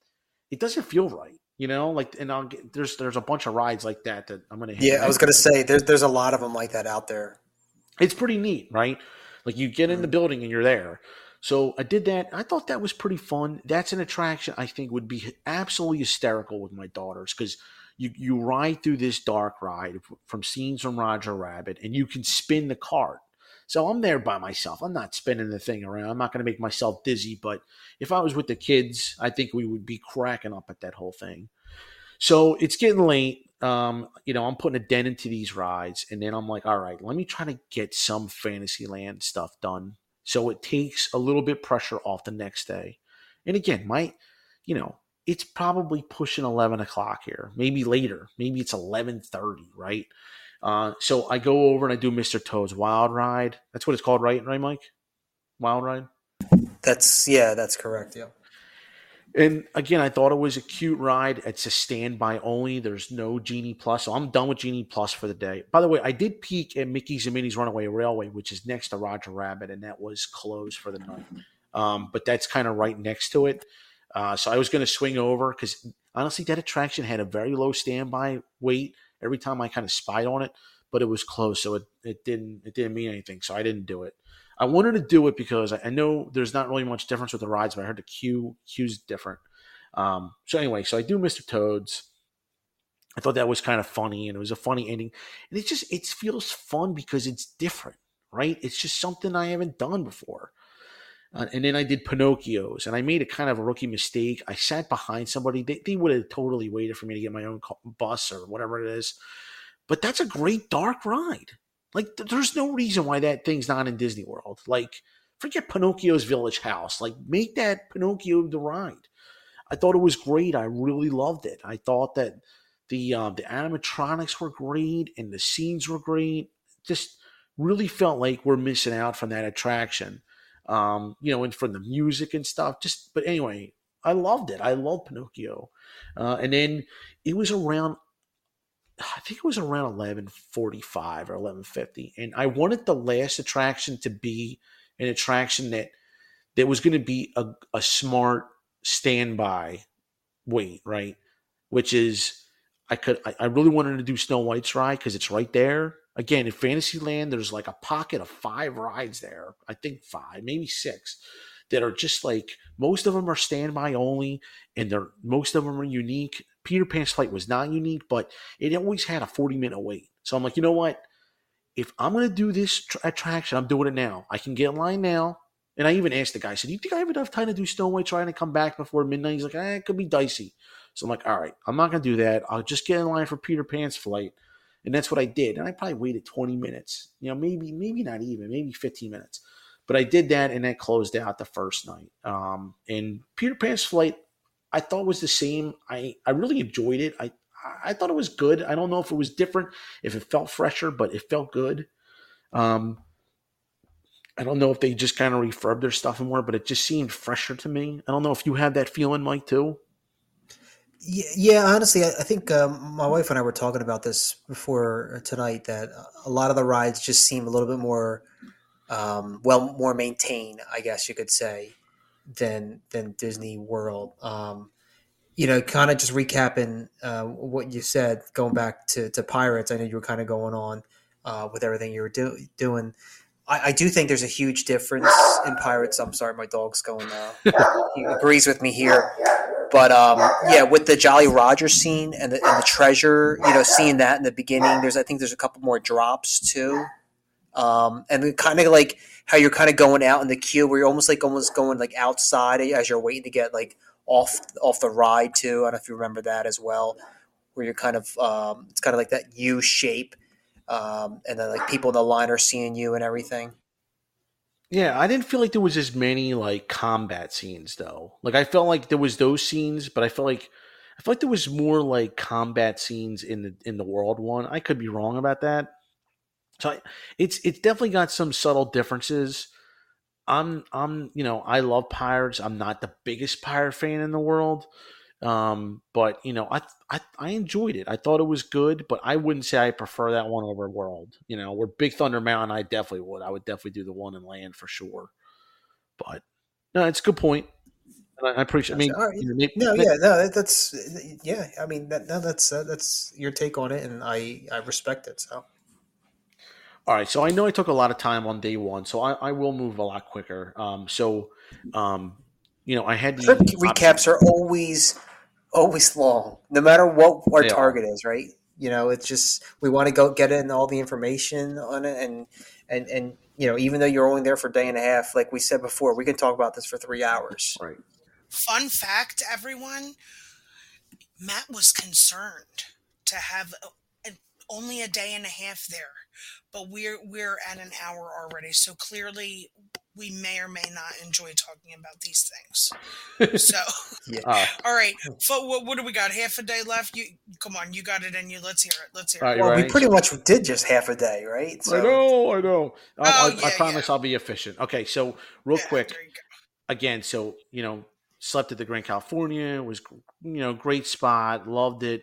it doesn't feel right, you know. Like, and there's a bunch of rides like that I'm gonna hit. Yeah, I was gonna say there's a lot of them like that out there. It's pretty neat, right? Like you get in the building and you're there. So I did that. I thought that was pretty fun. That's an attraction I think would be absolutely hysterical with my daughters because you ride through this dark ride from scenes from Roger Rabbit and you can spin the cart. So I'm there by myself. I'm not spinning the thing around. I'm not going to make myself dizzy. But if I was with the kids, I think we would be cracking up at that whole thing. So it's getting late. I'm putting a dent into these rides, and then I'm like, all right, let me try to get some Fantasyland stuff done. So it takes a little bit pressure off the next day. And again, it's probably pushing 11 o'clock here, maybe later. Maybe it's 11:30, right? So I go over and I do Mr. Toad's Wild Ride. That's what it's called, right, Mike? Wild Ride? That's correct. Yeah. And again, I thought it was a cute ride. It's a standby only. There's no Genie Plus. So I'm done with Genie Plus for the day. By the way, I did peek at Mickey's and Minnie's Runaway Railway, which is next to Roger Rabbit, and that was closed for the night. But that's kind of right next to it. So I was going to swing over because honestly, that attraction had a very low standby wait every time I kind of spied on it, but it was closed. So it didn't mean anything. So I didn't do it. I wanted to do it because I know there's not really much difference with the rides, but I heard the queue's different. So anyway, so I do Mr. Toad's. I thought that was kind of funny, and it was a funny ending. And it feels fun because it's different, right? It's just something I haven't done before. And then I did Pinocchio's, and I made a kind of a rookie mistake. I sat behind somebody. They would have totally waited for me to get my own bus or whatever it is. But that's a great dark ride. Like, there's no reason why that thing's not in Disney World. Like, forget Pinocchio's Village House. Like, make that Pinocchio the ride. I thought it was great. I really loved it. I thought that the animatronics were great and the scenes were great. Just really felt like we're missing out from that attraction. And from the music and stuff. But anyway, I loved it. I love Pinocchio. And then it was around, I think it was around 11:45 or 11:50, and I wanted the last attraction to be an attraction that was going to be a smart standby wait, right? Which is I really wanted to do Snow White's ride because it's right there. Again, in Fantasyland, there's like a pocket of 5 rides there. I think 5, maybe 6, that are just like, most of them are standby only, and most of them are unique. Peter Pan's Flight was not unique, but it always had a 40-minute wait. So I'm like, you know what? If I'm going to do this attraction, I'm doing it now. I can get in line now. And I even asked the guy, I said, do you think I have enough time to do Snow White trying to come back before midnight? He's like, it could be dicey. So I'm like, all right, I'm not going to do that. I'll just get in line for Peter Pan's Flight. And that's what I did. And I probably waited 20 minutes, maybe not even, maybe 15 minutes. But I did that, and that closed out the first night. And Peter Pan's Flight, I thought was the same. I really enjoyed it. I thought it was good. I don't know if it was different, if it felt fresher, but it felt good. I don't know if they just kind of refurbed their stuff more, but it just seemed fresher to me. I don't know if you had that feeling, Mike, too. Yeah, honestly, I think my wife and I were talking about this before tonight. That a lot of the rides just seem a little bit more, more maintained, I guess you could say, than Disney World. Kind of just recapping what you said, going back to Pirates. I know you were kind of going on with everything you were doing. I do think there's a huge difference in Pirates. I'm sorry, my dog's going. He agrees with me here. But yeah, with the Jolly Roger scene and the treasure, seeing that in the beginning, I think there's a couple more drops too, and kind of like how you're kind of going out in the queue, where you're almost going like outside as you're waiting to get like off the ride too. I don't know if you remember that as well, where you're kind of it's kind of like that U shape, and then like people in the line are seeing you and everything. Yeah, I didn't feel like there was as many like combat scenes though. Like I felt like there was those scenes, but I felt like there was more like combat scenes in the World one. I could be wrong about that. So it's definitely got some subtle differences. I love pirates. I'm not the biggest pirate fan in the world. But I enjoyed it. I thought it was good, but I wouldn't say I prefer that one over World. Where Big Thunder Mountain, I definitely would. I would definitely do the one in land for sure. But no, it's a good point. And I appreciate. I Gotcha. mean, All right. No, maybe, yeah, no, that's yeah. I mean, that's your take on it, and I respect it. So all right. So I know I took a lot of time on day one, so I will move a lot quicker. Um, I had trip the option. recaps are always long, no matter what our They are. target is, right? It's just we want to go get in all the information on it, and even though you're only there for a day and a half, like we said before, we can talk about this for 3 hours. Right. Fun fact, everyone, Matt was concerned to have only a day and a half there, but we're at an hour already, so clearly we may or may not enjoy talking about these things. So, Yeah. all right, what do we got? Half a day left. You come on, you got it in you. Let's hear it. Let's hear All it. right, you Well, we ready? pretty So much did just half a day, right? I So know, I know. Oh I yeah, yeah, promise I'll be efficient. Okay, so real yeah. quick, There you go. again, so slept at the Grand California. Was great spot. Loved it.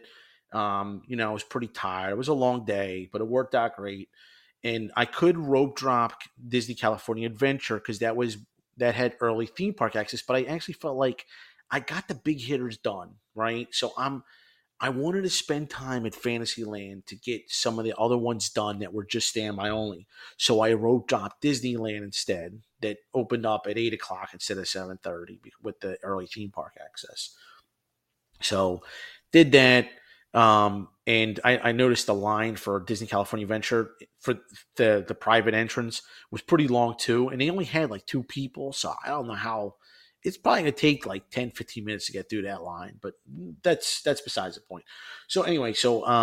I was pretty tired. It was a long day, but it worked out great. And I could rope drop Disney California Adventure because that had early theme park access. But I actually felt like I got the big hitters done, right? So I wanted to spend time at Fantasyland to get some of the other ones done that were just standby only. So I rope dropped Disneyland instead. That opened up at 8 o'clock instead of 7:30 with the early theme park access. So did that. And I noticed the line for Disney California Adventure for the private entrance was pretty long too, and they only had like two people, so I don't know how. It's probably gonna take like 10, 15 minutes to get through that line, but that's besides the point. So anyway,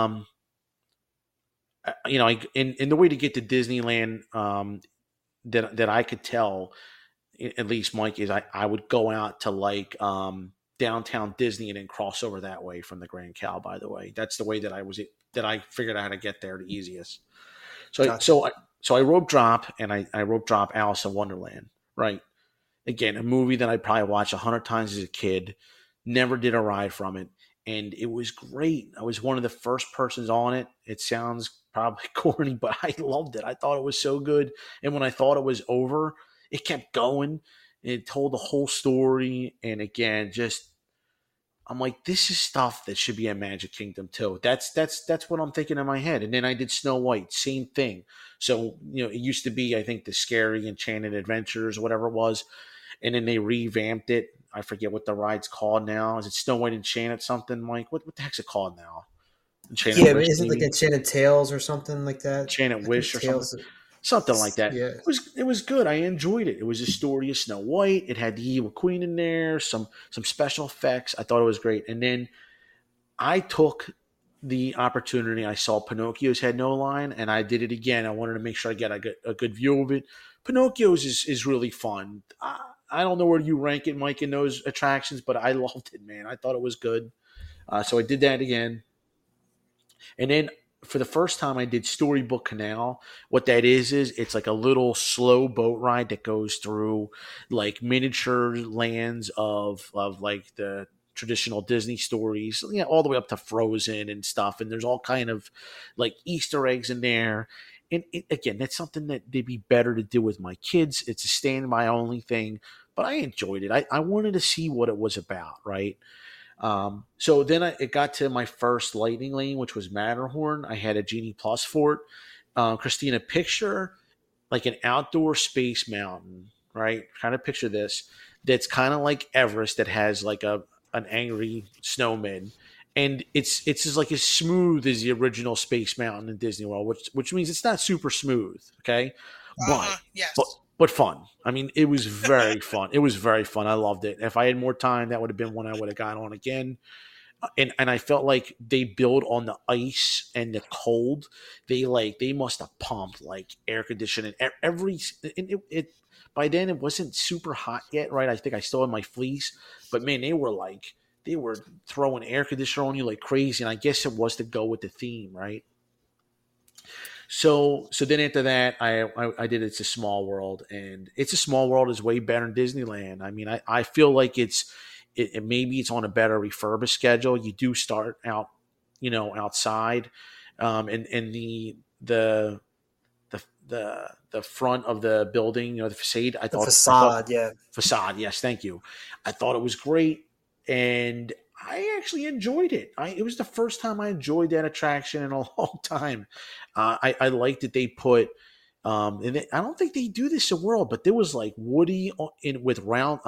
in the way to get to Disneyland, that I could tell, at least Mike, is I would go out to like downtown Disney and then cross over that way from the Grand Cal. By the way, that's the way that I figured out how to get there the easiest. So gotcha. so I so I rope drop and I rope drop Alice in Wonderland. Right, again, a movie that I probably watched 100 times as a kid. Never did a ride from it, and it was great. I was one of the first persons on it. It sounds probably corny, but I loved it. I thought it was so good, and when I thought it was over, it kept going. It told the whole story, and again, just I'm like, this is stuff that should be a Magic Kingdom too. That's what I'm thinking in my head. And then I did Snow White, same thing. So it used to be, I think, the Scary Enchanted Adventures, whatever it was, and then they revamped it. I forget what the ride's called now. Is it Snow White Enchanted something, Mike? What the heck's it called now? Enchanted Yeah, but Wish, is it like maybe Enchanted Tales or something like that? Enchanted I think Wish or something. Tales. Something like that. Yeah. It was good. I enjoyed it. It was a story of Snow White. It had the evil queen in there, some special effects. I thought it was great. And then I took the opportunity. I saw Pinocchio's had no line, and I did it again. I wanted to make sure I get a good view of it. Pinocchio's is really fun. I don't know where you rank it, Mike, in those attractions, but I loved it, man. I thought it was good. So I did that again. And then for the first time, I did Storybook Canal. What that is it's like a little slow boat ride that goes through like miniature lands of like the traditional Disney stories, all the way up to Frozen and stuff. And there's all kind of like Easter eggs in there. And again, that's something that they'd be better to do with my kids. It's a stand-by only thing, but I enjoyed it. I wanted to see what it was about, right? So then it got to my first Lightning Lane, which was Matterhorn. I had a Genie Plus for it. Christina, picture like an outdoor space mountain, right? Kind of picture this. That's kind of like Everest that has like an angry snowman. And it's just like as smooth as the original Space Mountain in Disney World, which means it's not super smooth, okay? Yes. But fun. I mean, it was very fun. It was very fun. I loved it. If I had more time, that would have been one I would have got on again. And I felt like they build on the ice and the cold. They must have pumped like air conditioning it by then it wasn't super hot yet, right? I think I still had my fleece, but man, they were throwing air conditioner on you like crazy. And I guess it was to go with the theme, right? So then after that, I did It's a Small World, and It's a Small World is way better than Disneyland. I mean, I feel like maybe it's on a better refurbished schedule. You do start out, outside, and the front of the building, the facade. Facade. Yes, thank you. I thought it was great, and I actually enjoyed it. It was the first time I enjoyed that attraction in a long time. I liked that they put, and I don't think they do this in World, but there was like Woody with round.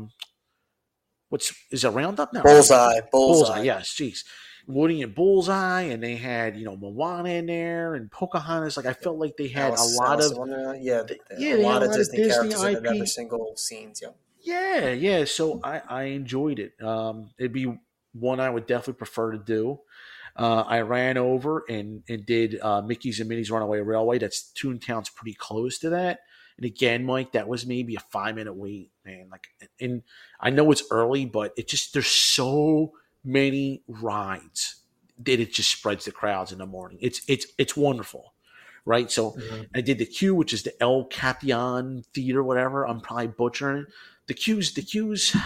Is it Roundup now? Bullseye. Yes, jeez. Woody and Bullseye, and they had Moana in there and Pocahontas. Like I felt like they had a lot of a lot of Disney characters IP. in every single scenes. Yeah. So I enjoyed it. It'd be one I would definitely prefer to do. I ran over and did Mickey's and Minnie's Runaway Railway. That's Toontown's pretty close to that. And again, Mike, that was maybe a 5-minute wait, man. Like, and I know it's early, but there's so many rides that it just spreads the crowds in the morning. It's wonderful, right? So I did the queue, which is the El Capitan Theater, whatever. I'm probably butchering it. The queues.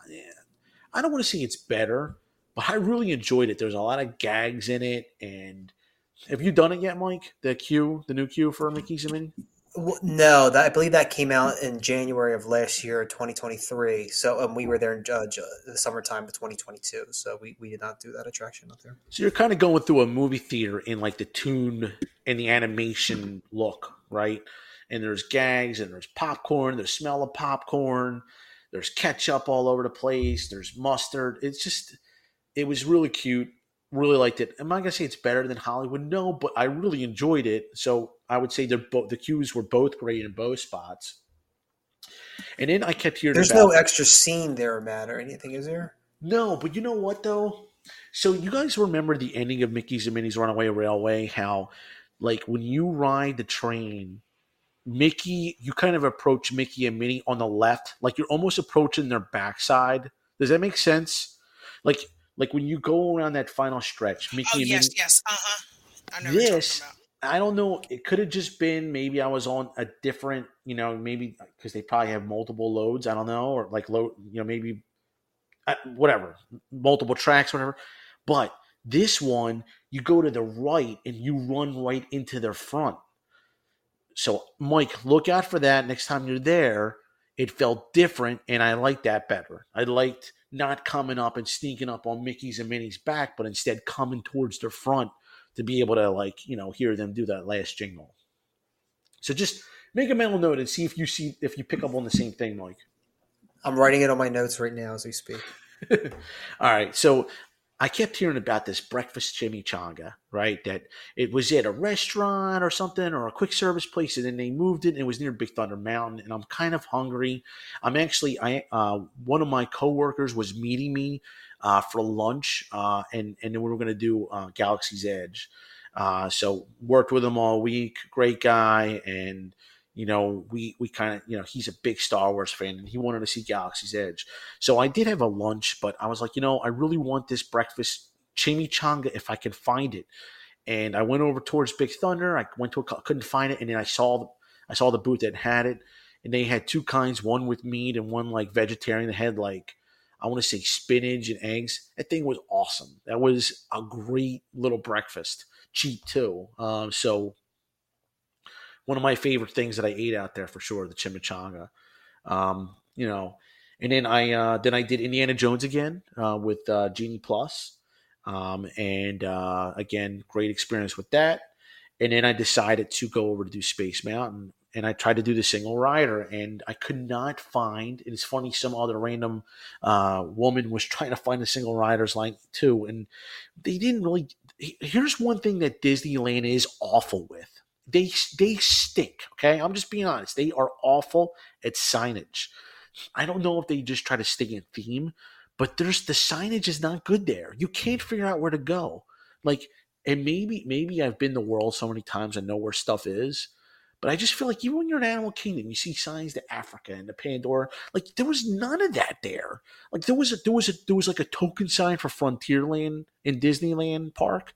I don't want to say it's better, but I really enjoyed it. There's a lot of gags in it. And have you done it yet, Mike? The new queue for Mickey's and Minnie? No, I believe that came out in January of last year, 2023. So we were there in the summertime of 2022. So we did not do that attraction up there. So you're kind of going through a movie theater in like the tune and the animation look, right? And there's gags and there's popcorn. There's smell of popcorn. There's ketchup all over the place. There's mustard. It was really cute. Really liked it. Am I gonna say it's better than Hollywood? No, but I really enjoyed it. So I would say the queues were both great in both spots. And then I kept hearing there's no extra scene there, Matt, or anything, is there? No, but you know what though? So you guys remember the ending of Mickey's and Minnie's Runaway Railway? How, like, when you ride the train, you kind of approach Mickey and Minnie on the left, like you're almost approaching their backside. Does that make sense? Like when you go around that final stretch, Mickey and Minnie. Yes. I know what you're talking about. I don't know. It could have just been maybe I was on a different, maybe because they probably have multiple loads. I don't know, or like load, maybe whatever, multiple tracks, whatever. But this one, you go to the right and you run right into their front. So, Mike, look out for that next time you're there. It felt different, and I liked that better. I liked not coming up and sneaking up on Mickey's and Minnie's back, but instead coming towards their front to be able to, hear them do that last jingle. So just make a mental note and see if you pick up on the same thing, Mike. I'm writing it on my notes right now as we speak. All right. So I kept hearing about this breakfast chimichanga, right? That it was at a restaurant or something or a quick service place, and then they moved it and it was near Big Thunder Mountain, and I'm kind of hungry. I'm actually, one of my coworkers was meeting me for lunch, and then we were going to do Galaxy's Edge. So worked with him all week, great guy, and we kind of, he's a big Star Wars fan and he wanted to see Galaxy's Edge. So I did have a lunch, but I was like, I really want this breakfast chimichanga if I can find it. And I went over towards Big Thunder. I went to couldn't find it. And then I saw the booth that had it, and they had two kinds, one with meat and one like vegetarian. They had like, I want to say spinach and eggs. That thing was awesome. That was a great little breakfast, cheap too. So one of my favorite things that I ate out there for sure, the chimichanga. You know, and then I did Indiana Jones again with Genie Plus, and again, great experience with that. And then I decided to go over to do Space Mountain, and I tried to do the single rider, and I could not find. And it's funny, some other random woman was trying to find the single riders line too, and they didn't really. Here's one thing that Disneyland is awful with. They stink. Okay, I'm just being honest. They are awful at signage. I don't know if they just try to stay in theme, but the signage is not good there. You can't figure out where to go. Like, and maybe I've been the world so many times I know where stuff is, but I just feel like even when you're in Animal Kingdom, you see signs to Africa and to Pandora. Like there was none of that there. Like there was like a token sign for Frontierland in Disneyland Park.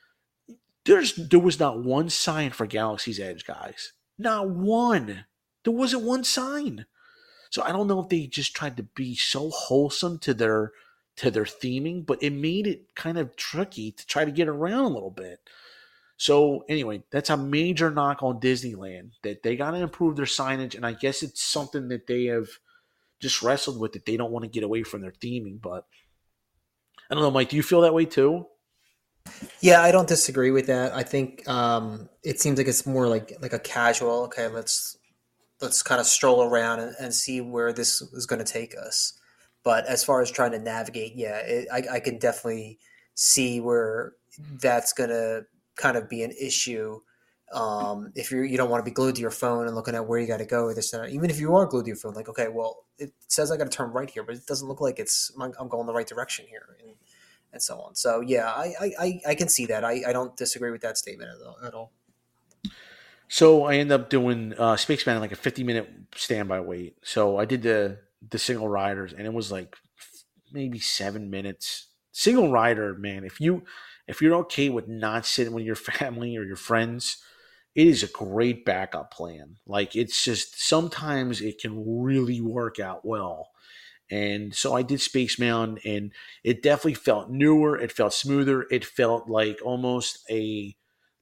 There was not one sign for Galaxy's Edge, guys. Not one. There wasn't one sign. So I don't know if they just tried to be so wholesome to their theming, but it made it kind of tricky to try to get around a little bit. So anyway, that's a major knock on Disneyland, that they got to improve their signage, and I guess it's something that they have just wrestled with, that they don't want to get away from their theming. But I don't know, Mike, do you feel that way too? Yeah, I don't disagree with that. I think it seems like it's more like a casual. Okay, let's kind of stroll around and see where this is going to take us. But as far as trying to navigate, yeah, I can definitely see where that's going to kind of be an issue. If you don't want to be glued to your phone and looking at where you got to go or this and that. Even if you are glued to your phone, like, okay, well, it says I got to turn right here, but it doesn't look like I'm going the right direction here, and so on. So yeah, I can see that. I don't disagree with that statement at all. So I ended up doing Space Mountain, like a 50-minute standby wait. So I did the single riders, and it was like maybe 7 minutes. Single rider, man, if you're okay with not sitting with your family or your friends, it is a great backup plan. Like, it's just sometimes it can really work out well. And so I did Space Mountain, and it definitely felt newer. It felt smoother. It felt like almost in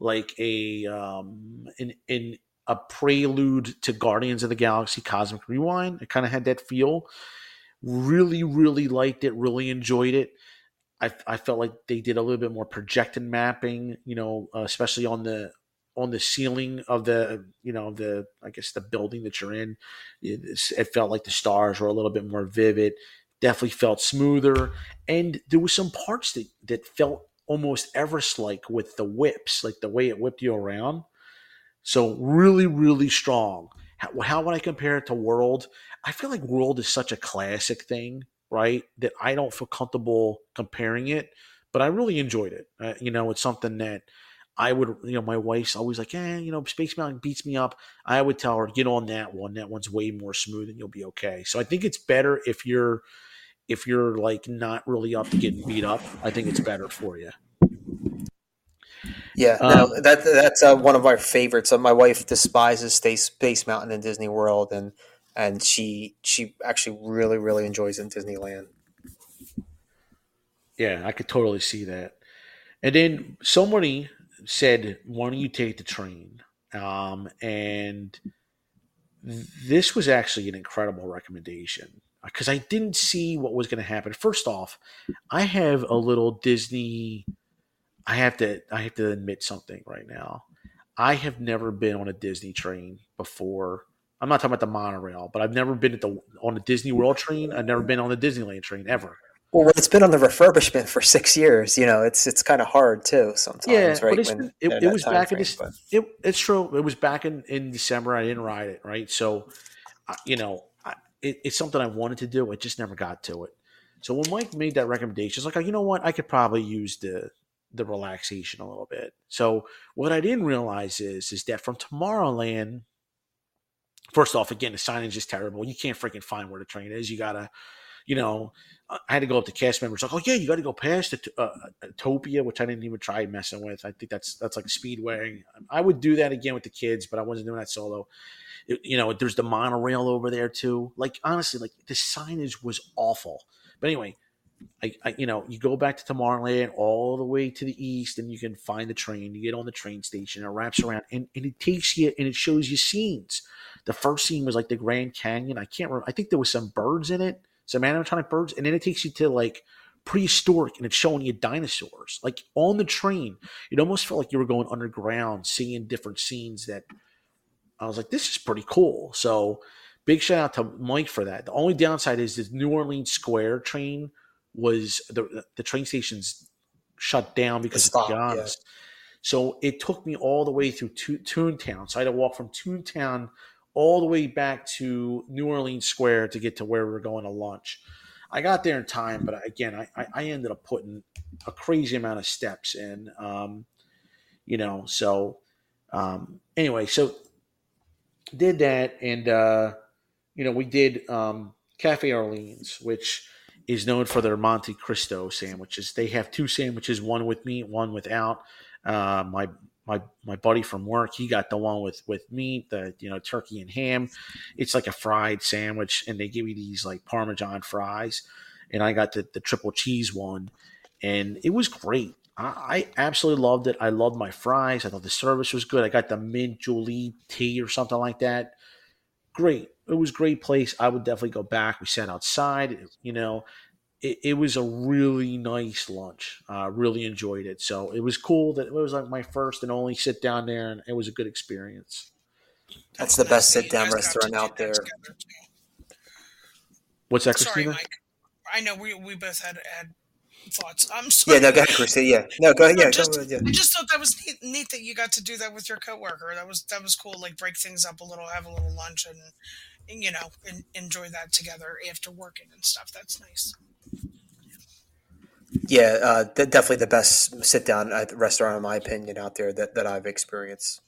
a prelude to Guardians of the Galaxy Cosmic Rewind. It kind of had that feel. Really, really liked it. Really enjoyed it. I felt like they did a little bit more projected mapping, especially on the ceiling of the I guess the building that you're in. It felt like the stars were a little bit more vivid. Definitely felt smoother, and there was some parts that felt almost Everest-like with the whips, like the way it whipped you around. So really, really strong. How would I compare it to World? I feel like World is such a classic thing, right, that I don't feel comfortable comparing it, but I really enjoyed it. It's something that I would, my wife's always like, Space Mountain beats me up. I would tell her, get on that one. That one's way more smooth and you'll be okay. So I think it's better if you're like not really up to getting beat up. I think it's better for you. Yeah, no, that's one of our favorites. My wife despises Space Mountain in Disney World, and she actually really, really enjoys it in Disneyland. Yeah, I could totally see that. And then somebody said, why don't you take the train? And this was actually an incredible recommendation, because I didn't see what was going to happen. First off, I have a little Disney. I have to admit something right now. I have never been on a Disney train before. I'm not talking about the monorail, but I've never been on a Disney World train. I've never been on the Disneyland train ever. Well, it's been on the refurbishment for 6 years. It's kind of hard too sometimes. Yeah, right? But it was back in this. It's true. It was back in December. I didn't ride it, right? So, it's something I wanted to do. I just never got to it. So when Mike made that recommendation, it's like, you know what? I could probably use the relaxation a little bit. So what I didn't realize is that from Tomorrowland, first off, again, the signage is terrible. You can't freaking find where the train is. You gotta, I had to go up to cast members like, oh yeah, you got to go past Topia, which I didn't even try messing with. I think that's like Speedway. I would do that again with the kids, but I wasn't doing that solo. There's the monorail over there too. Like, honestly, like the signage was awful. But anyway, you go back to Tomorrowland all the way to the east, and you can find the train. You get on the train station, it wraps around, and it takes you and it shows you scenes. The first scene was like the Grand Canyon. I can't remember. I think there was some birds in it, some animatronic birds, and then it takes you to like prehistoric, and it's showing you dinosaurs. Like on the train, it almost felt like you were going underground, seeing different scenes that I was like, this is pretty cool. So big shout out to Mike for that. The only downside is this New Orleans Square train was the train station's shut down because of Giannis. Yeah. So it took me all the way through Toontown. So I had to walk from Toontown all the way back to New Orleans Square to get to where we were going to lunch. I got there in time, but again, I ended up putting a crazy amount of steps in, anyway, so did that. And, we did Cafe Orleans, which is known for their Monte Cristo sandwiches. They have two sandwiches, one with meat, one without. My buddy from work, he got the one with meat, the turkey and ham. It's like a fried sandwich, and they give you these like Parmesan fries. And I got the triple cheese one, and it was great. I absolutely loved it. I loved my fries. I thought the service was good. I got the mint julep tea or something like that. Great. It was a great place. I would definitely go back. We sat outside. It was a really nice lunch. Really enjoyed it. So it was cool that it was like my first and only sit down there, and it was a good experience. That's the best sit down restaurant out there. What's that, Christina? Sorry, Mike. I know we both had thoughts. I'm sorry. Yeah, no, go ahead, Christina. Yeah, no, go ahead. Yeah, I just thought that was neat that you got to do that with your coworker. That was cool. Like break things up a little, have a little lunch, and enjoy that together after working and stuff. That's nice. Yeah, definitely the best sit-down restaurant, in my opinion, out there that I've experienced.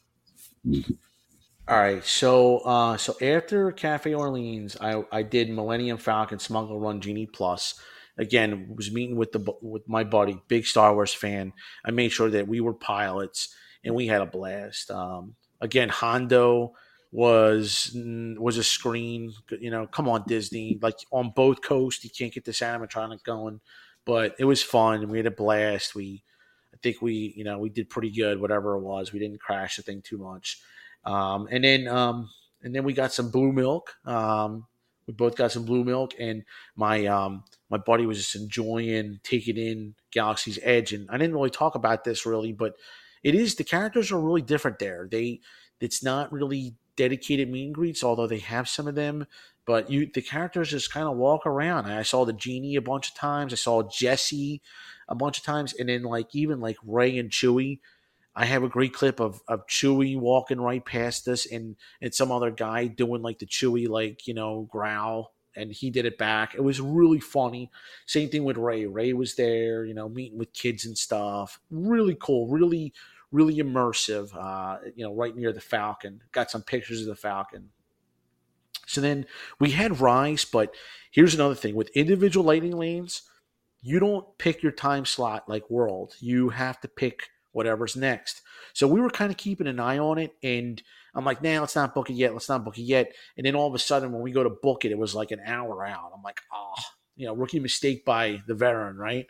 All right, so after Cafe Orleans, I did Millennium Falcon Smuggle Run Genie Plus. Again, was meeting with my buddy, big Star Wars fan. I made sure that we were pilots, and we had a blast. Again, Hondo was a screen. Come on, Disney. Like on both coasts, you can't get this animatronic going. But it was fun. We had a blast. I think we did pretty good, whatever it was. We didn't crash the thing too much. And then we got some blue milk. We both got some blue milk, and my buddy was just enjoying taking in Galaxy's Edge. And I didn't really talk about this really, but the characters are really different there. It's not really dedicated meet and greets, although they have some of them. But the characters just kind of walk around. I saw the genie a bunch of times. I saw Jesse a bunch of times. And then even Rey and Chewie. I have a great clip of Chewie walking right past us and some other guy doing the Chewie, growl. And he did it back. It was really funny. Same thing with Rey. Rey was there, meeting with kids and stuff. Really cool. Really, really immersive, right near the Falcon. Got some pictures of the Falcon. So then we had Rise, but here's another thing. With individual lightning lanes, you don't pick your time slot like World. You have to pick whatever's next. So we were kind of keeping an eye on it, and I'm like, nah, let's not book it yet. And then all of a sudden, when we go to book it, it was like an hour out. I'm like, rookie mistake by the veteran, right?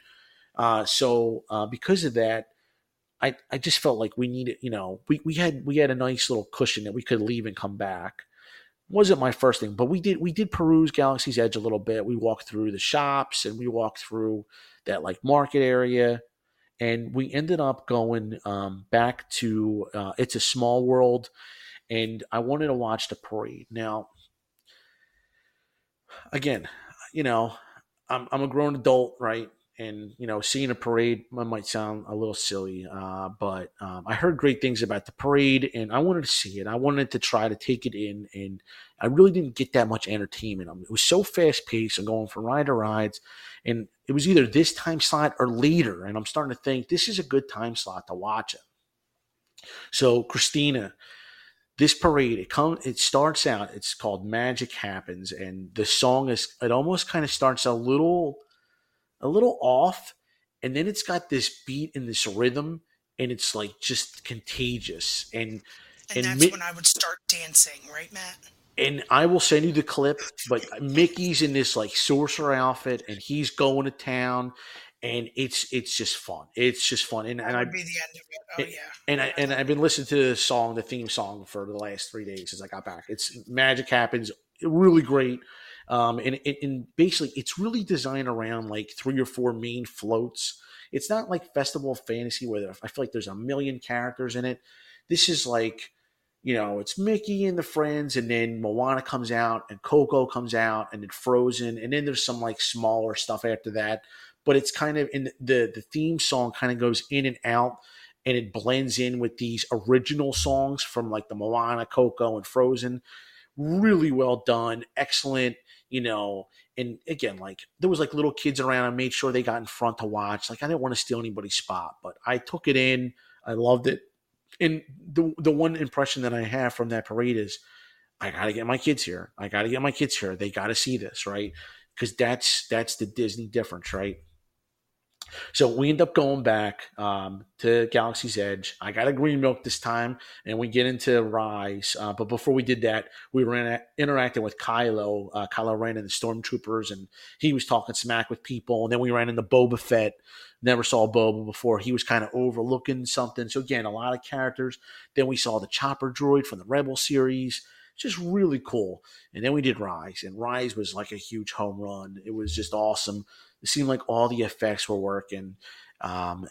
So because of that, I just felt like we needed, we had a nice little cushion that we could leave and come back. Wasn't my first thing, but we did peruse Galaxy's Edge a little bit. We walked through the shops and we walked through that market area, and we ended up going back to It's a Small World, and I wanted to watch the parade. Now, again, I'm a grown adult, right? And, seeing a parade might sound a little silly, but I heard great things about the parade, and I wanted to see it. I wanted to try to take it in, and I really didn't get that much entertainment. It was so fast-paced and going from ride to rides, and it was either this time slot or later, and I'm starting to think this is a good time slot to watch it. So, Christina, this parade, it starts out, it's called Magic Happens, and the song it almost kind of starts a little off, and then it's got this beat and this rhythm, and it's just contagious. And that's when I would start dancing, right, Matt? And I will send you the clip, but Mickey's in this like sorcerer outfit and he's going to town, and it's just fun. It's just fun. That would be the end of it. Oh yeah. I've been listening to the song, the theme song, for the last 3 days since I got back. It's Magic Happens, really great. And basically it's really designed around like 3 or 4 main floats. It's not like Festival of Fantasy where I feel like there's a million characters in it. This is like, it's Mickey and the friends, and then Moana comes out, and Coco comes out, and then Frozen, and then there's some like smaller stuff after that. But it's kind of in the theme song kind of goes in and out, and it blends in with these original songs from like the Moana, Coco, and Frozen. Really well done, excellent. And again, like there was like little kids around. I made sure they got in front to watch. Like I didn't want to steal anybody's spot, but I took it in. I loved it. And the one impression that I have from that parade is, I got to get my kids here. I got to get my kids here. They got to see this, right? Because that's the Disney difference, right? So we end up going back to Galaxy's Edge. I got a green milk this time, and we get into Rise. But before we did that, we were interacting with Kylo Ren and the Stormtroopers, and he was talking smack with people. And then we ran into Boba Fett. Never saw Boba before. He was kind of overlooking something. So again, a lot of characters. Then we saw the Chopper droid from the Rebel series. Just really cool. And then we did Rise, and Rise was like a huge home run. It was just awesome. It seemed like all the effects were working. My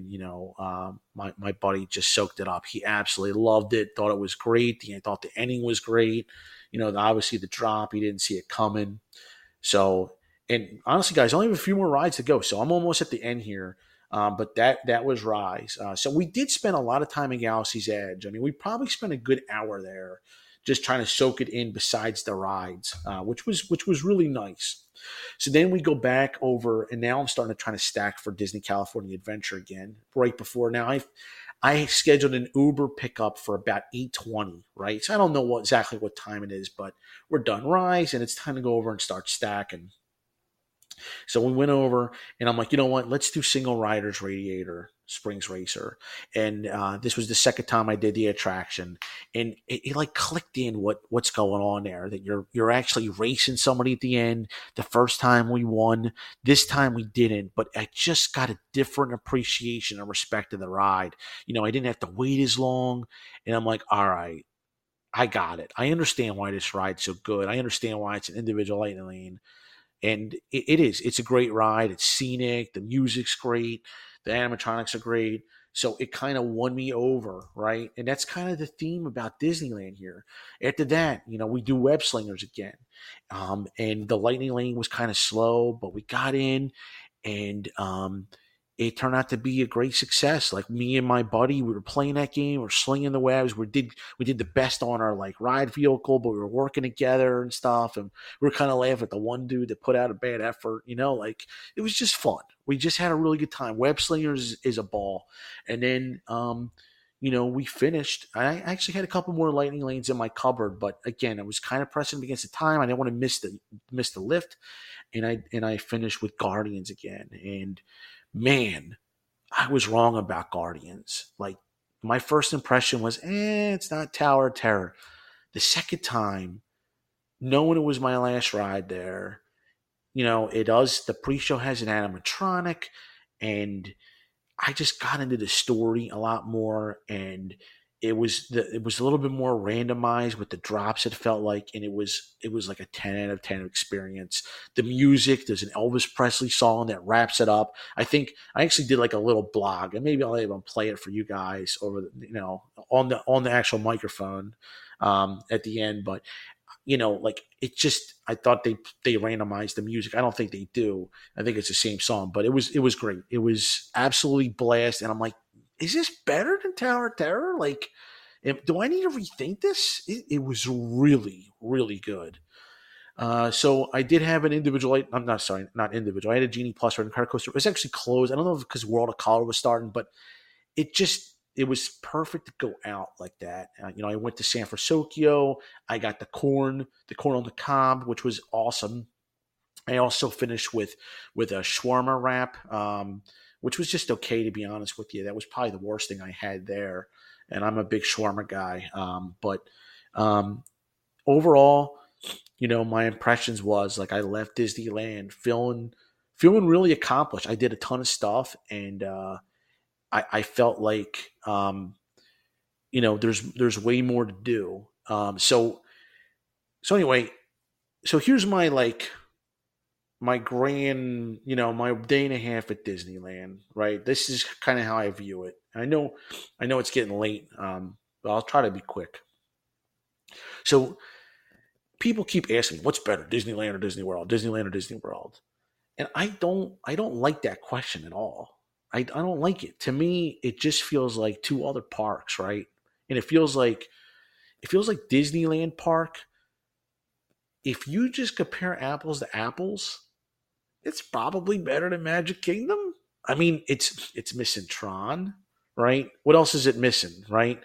buddy just soaked it up. He absolutely loved it, thought it was great. He thought the ending was great. Obviously the drop, he didn't see it coming. So, and honestly, guys, I only have a few more rides to go. So I'm almost at the end here. But that was Rise. So we did spend a lot of time in Galaxy's Edge. I mean, we probably spent a good hour there just trying to soak it in besides the rides, which was really nice. So then we go back over, and now I'm starting to try to stack for Disney California Adventure again. Right before now, I scheduled an Uber pickup for about 8:20, right? So I don't know exactly what time it is, but we're done Rise, and it's time to go over and start stacking. So we went over, and I'm like, you know what? Let's do Single Riders Radiator Springs Racer. And this was the second time I did the attraction, and it like clicked in what's going on there. That you're actually racing somebody at the end. The first time we won, this time we didn't, but I just got a different appreciation and respect of the ride. I didn't have to wait as long, and I'm like, all right, I got it. I understand why this ride's so good. I understand why it's an individual lightning lane. And it is. It's a great ride. It's scenic. The music's great. The animatronics are great. So it kind of won me over, right? And that's kind of the theme about Disneyland here. After that, we do Web Slingers again. And the lightning lane was kind of slow, but we got in, and it turned out to be a great success. Like me and my buddy, we were playing that game, we're slinging the webs. We did the best on our like ride vehicle, but we were working together and stuff. And we were kind of laughing at the one dude that put out a bad effort. Like it was just fun. We just had a really good time. Web Slingers is a ball. And then, we finished. I actually had a couple more lightning lanes in my cupboard, but again, I was kind of pressing against the time. I didn't want to miss the lift, and I finished with Guardians again. And man, I was wrong about Guardians. Like my first impression was, it's not Tower of Terror. The second time, knowing it was my last ride there, it does. The pre-show has an animatronic, and I just got into the story a lot more, and it was a little bit more randomized with the drops. It felt like, and it was like a 10 out of 10 experience. The music, there's an Elvis Presley song that wraps it up. I think I actually did like a little blog, and maybe I'll even play it for you guys over on the actual microphone at the end. But like it just, I thought they randomized the music. I don't think they do. I think it's the same song, but it was great. It was absolutely blast. And I'm like, is this better than Tower of Terror? Like, do I need to rethink this? It was really, really good. So I did have an individual. I'm not sorry, not individual. I had a Genie Plus or a card coaster. It was actually closed. I don't know if because World of Color was starting, but it was perfect to go out like that. I went to San Francisco. I got the corn on the cob, which was awesome. I also finished with a shawarma wrap, which was just okay, to be honest with you. That was probably the worst thing I had there, and I'm a big shawarma guy. But overall, my impressions was like I left Disneyland feeling really accomplished. I did a ton of stuff, and I felt like there's way more to do. So anyway, so here's my my grand, my day and a half at Disneyland, right? This is kind of how I view it. I know it's getting late, but I'll try to be quick. So people keep asking me, what's better, Disneyland or Disney World? Disneyland or Disney World? And I don't like that question at all. I don't like it. To me, it just feels like two other parks, right? And it feels like Disneyland Park. If you just compare apples to apples, it's probably better than Magic Kingdom. I mean, it's missing Tron, right? What else is it missing, right?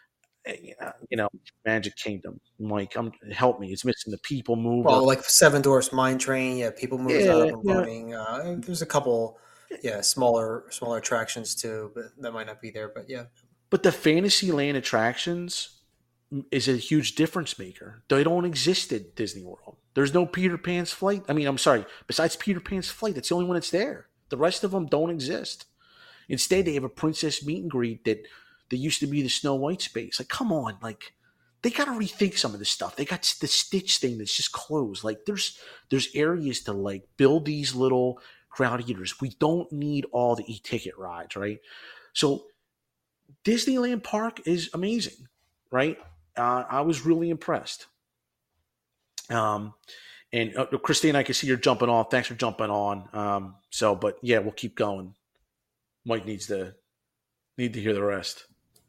Magic Kingdom. Mike, help me. It's missing the People Mover. Well, like Seven Dwarfs Mine Train, yeah, People Mover's not up and Yeah. running. There's a couple, smaller attractions too, but that might not be there. But yeah. But the Fantasyland attractions is a huge difference maker. They don't exist at Disney World. There's no Peter Pan's Flight. I mean, I'm sorry. Besides Peter Pan's Flight, that's the only one that's there. The rest of them don't exist. Instead, they have a princess meet and greet that used to be the Snow White space. Like, come on, like they got to rethink some of this stuff. They got the Stitch thing that's just closed. Like, there's areas to like build these little crowd eaters. We don't need all the e-ticket rides, right? So Disneyland Park is amazing, right? I was really impressed. And Christine, I can see you're jumping on. Thanks for jumping on. But yeah, we'll keep going. Mike needs to hear the rest.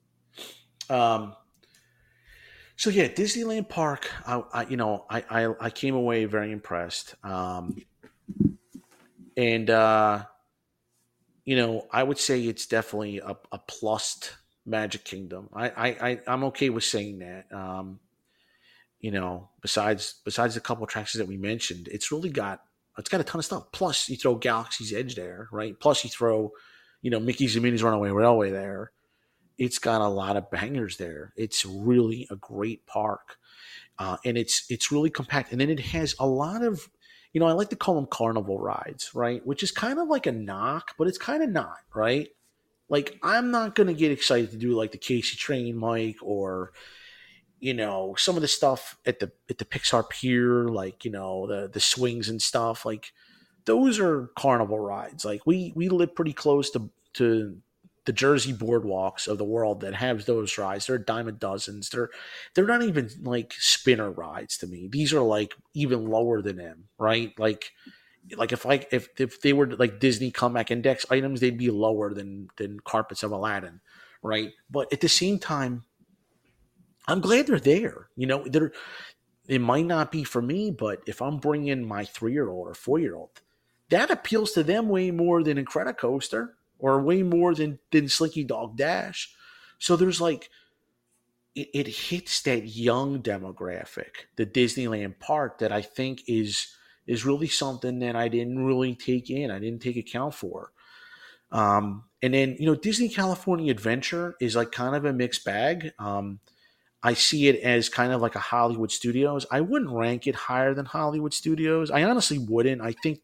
So yeah, Disneyland Park. I came away very impressed. And I would say it's definitely a plus to Magic Kingdom. I'm okay with saying that. Besides a couple attractions that we mentioned, it's got a ton of stuff. Plus, you throw Galaxy's Edge there, right? Plus, you throw, Mickey's and Minnie's Runaway Railway there. It's got a lot of bangers there. It's really a great park, and it's really compact. And then it has a lot of, I like to call them carnival rides, right? Which is kind of like a knock, but it's kind of not, right? Like, I'm not going to get excited to do like the Casey Train, Mike, or some of the stuff at the Pixar Pier, like the swings and stuff. Like, those are carnival rides. Like, we live pretty close to the Jersey boardwalks of the world that have those rides. They're a dime a dozens. They're not even like spinner rides to me. These are like even lower than them, right? Like if they were like Disney comeback index items, they'd be lower than Carpets of Aladdin, right? But at the same time, I'm glad they're there. It might not be for me, but if I'm bringing my 3-year-old or 4-year-old, that appeals to them way more than Incredicoaster or way more than Slinky Dog Dash. So there's like, it hits that young demographic, the Disneyland park, that I think is really something that I didn't really take in. I didn't take account for. And then, Disney California Adventure is like kind of a mixed bag. I see it as kind of like a Hollywood Studios. I wouldn't rank it higher than Hollywood Studios. I honestly wouldn't. I think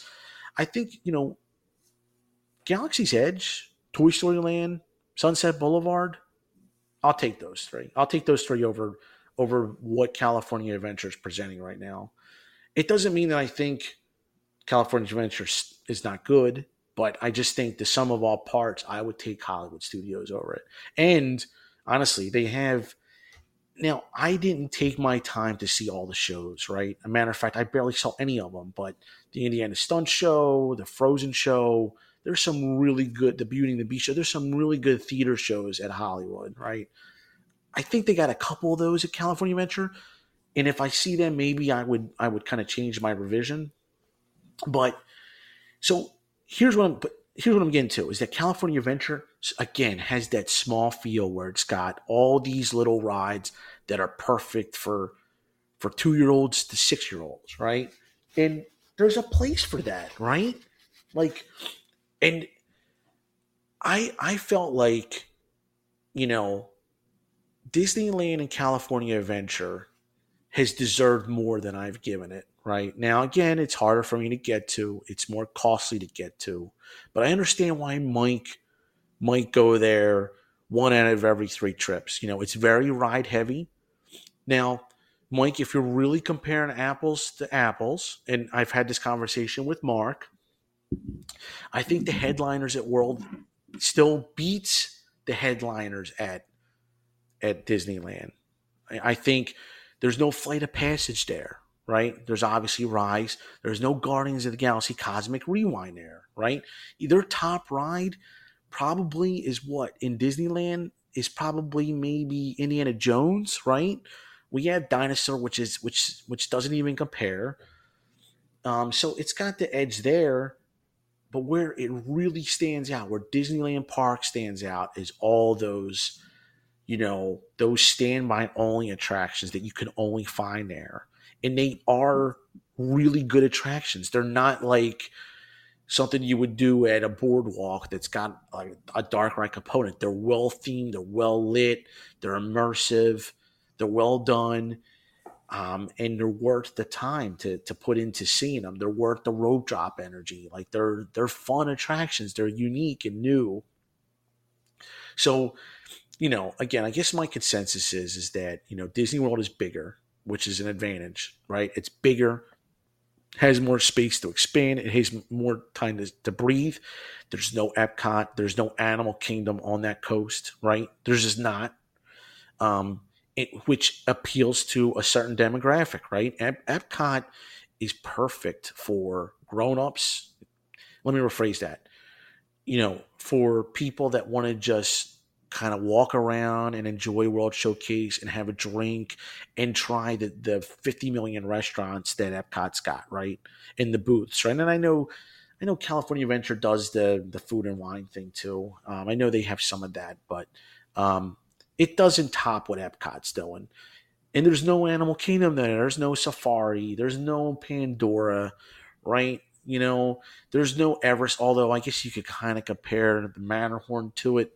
Galaxy's Edge, Toy Story Land, Sunset Boulevard, I'll take those three. I'll take those three over what California Adventure is presenting right now. It doesn't mean that I think California Adventure is not good, but I just think the sum of all parts, I would take Hollywood Studios over it. And honestly, they have. Now, I didn't take my time to see all the shows, right? As a matter of fact, I barely saw any of them, but the Indiana Stunt Show, the Frozen Show, there's some really good, the Beauty and the Beast Show, there's some really good theater shows at Hollywood, right? I think they got a couple of those at California Adventure, and if I see them, maybe I would kind of change my revision. But so here's what I'm getting to is that California Adventure, again, has that small feel where it's got all these little rides that are perfect for 2-year-olds to 6-year-olds, right? And there's a place for that, right? Like, and I felt like, Disneyland and California Adventure has deserved more than I've given it. Right now, again, it's harder for me to get to. It's more costly to get to, but I understand why Mike might go there one out of every 3 trips. It's very ride heavy. Now, Mike, if you're really comparing apples to apples, and I've had this conversation with Mark, I think the headliners at World still beats the headliners at Disneyland. I think there's no Flight of Passage there, right? There's obviously Rise. There's no Guardians of the Galaxy Cosmic Rewind there, right? Their top ride probably is what in Disneyland is probably maybe Indiana Jones, right? We have Dinosaur, which doesn't even compare. So it's got the edge there, but where it really stands out, where Disneyland Park stands out, is all those, those standby only attractions that you can only find there, and they are really good attractions. They're not like something you would do at a boardwalk that's got like a dark ride component. They're well themed, they're well lit, they're immersive, they're well done, and they're worth the time to put into seeing them. They're worth the rope drop energy. Like they're fun attractions. They're unique and new. So, again, I guess my consensus is that Disney World is bigger, which is an advantage, right? It's bigger, has more space to expand. It has more time to breathe. There's no Epcot. There's no Animal Kingdom on that coast, right? There's just not, which appeals to a certain demographic, right? Epcot is perfect for grown-ups. Let me rephrase that. For people that want to just kind of walk around and enjoy World Showcase and have a drink and try the 50 million restaurants that Epcot's got, right? In the booths, right? And I know California Adventure does the food and wine thing too. I know they have some of that, but it doesn't top what Epcot's doing. And there's no Animal Kingdom there. There's no Safari. There's no Pandora, right? There's no Everest, although I guess you could kind of compare the Matterhorn to it.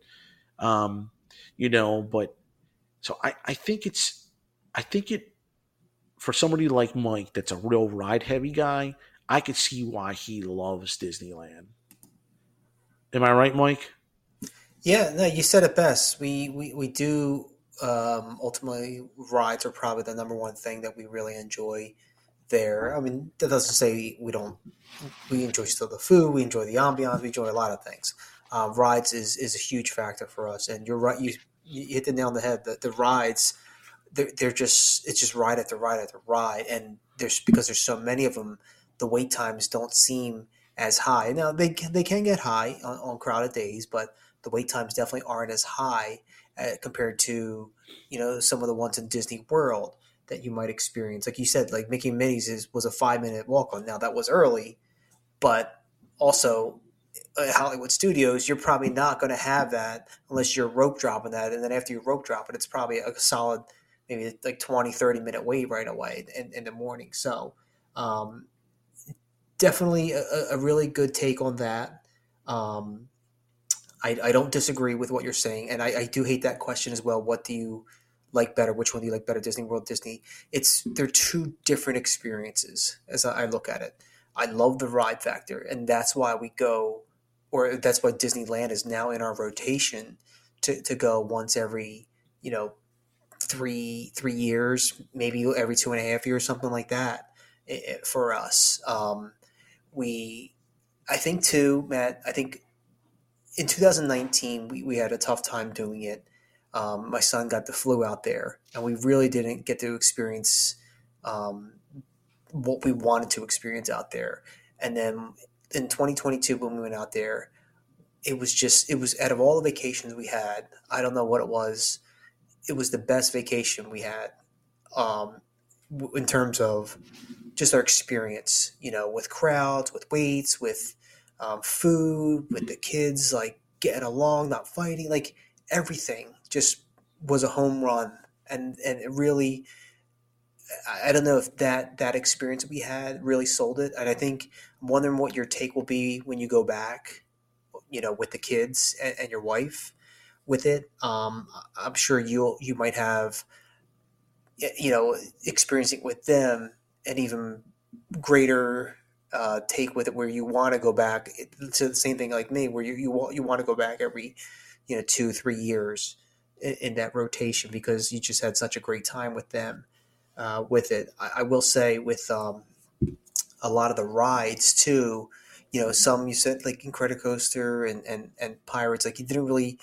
But so I think it for somebody like Mike that's a real ride heavy guy, I could see why he loves Disneyland. Am I right, Mike? Yeah, no, you said it best. We do ultimately rides are probably the number one thing that we really enjoy there. I mean, that doesn't say we don't. We enjoy still the food, we enjoy the ambiance, we enjoy a lot of things. Rides is a huge factor for us, and you're right. You hit the nail on the head. The rides, they're just it's just ride after ride after ride, and because there's so many of them, the wait times don't seem as high. Now they can get high on crowded days, but the wait times definitely aren't as high compared to some of the ones in Disney World that you might experience. Like you said, like Mickey and Minnie's was a 5-minute walk on. Now that was early, but also Hollywood Studios, you're probably not going to have that unless you're rope dropping that. And then after you rope drop it, it's probably a solid, maybe like 20, 30-minute wait right away in the morning. So definitely a really good take on that. I don't disagree with what you're saying. And I do hate that question as well. What do you like better? Which one do you like better? Disney World, Disney? They're two different experiences as I look at it. I love the ride factor, and that's why we go, or that's why Disneyland is now in our rotation to go once every, 3 years, maybe every 2.5 years, something like that for us. I think too, Matt, I think in 2019, we had a tough time doing it. My son got the flu out there, and we really didn't get to experience what we wanted to experience out there. And then in 2022, when we went out there, it was out of all the vacations we had, I don't know what it was the best vacation we had in terms of just our experience, with crowds, with waits, with food, with the kids, like getting along, not fighting, like everything just was a home run. And it really, I don't know if that experience we had really sold it. And I think I'm wondering what your take will be when you go back, with the kids and your wife with it. I'm sure you might have experiencing with them, and even greater take with it, where you want to go back to the same thing like me, where you want to go back every 2-3 years in that rotation, because you just had such a great time with them with it. I will say with a lot of the rides too. Some you said like Incredicoaster and Pirates, like you didn't really,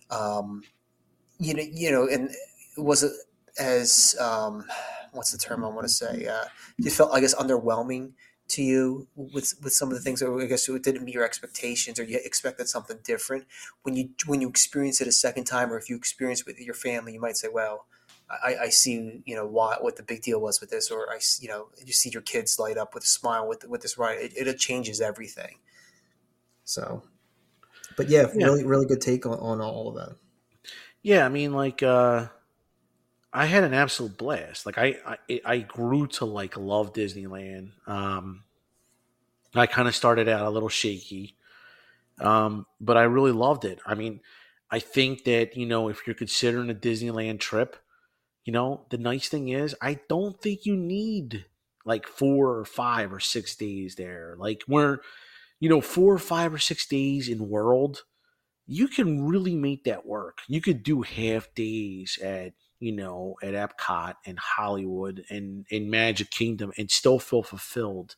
and was it as what's the term I want to say? You felt, I guess, underwhelming to you with some of the things, or I guess it didn't meet your expectations, or you expected something different when you experience it a second time, or if you experience it with your family, you might say, "Well, I see, what the big deal was with this," or you see your kids light up with a smile with this ride. It changes everything. So, but yeah, Yeah. really, really good take on all of that. Yeah, I mean, like, I had an absolute blast. Like, I grew to like love Disneyland. I kind of started out a little shaky, but I really loved it. I mean, I think that if you're considering a Disneyland trip, the nice thing is I don't think you need like 4 or 5 or 6 days there. Like, where 4 or 5 or 6 days in World, you can really make that work. You could do half days at Epcot and Hollywood and in Magic Kingdom and still feel fulfilled.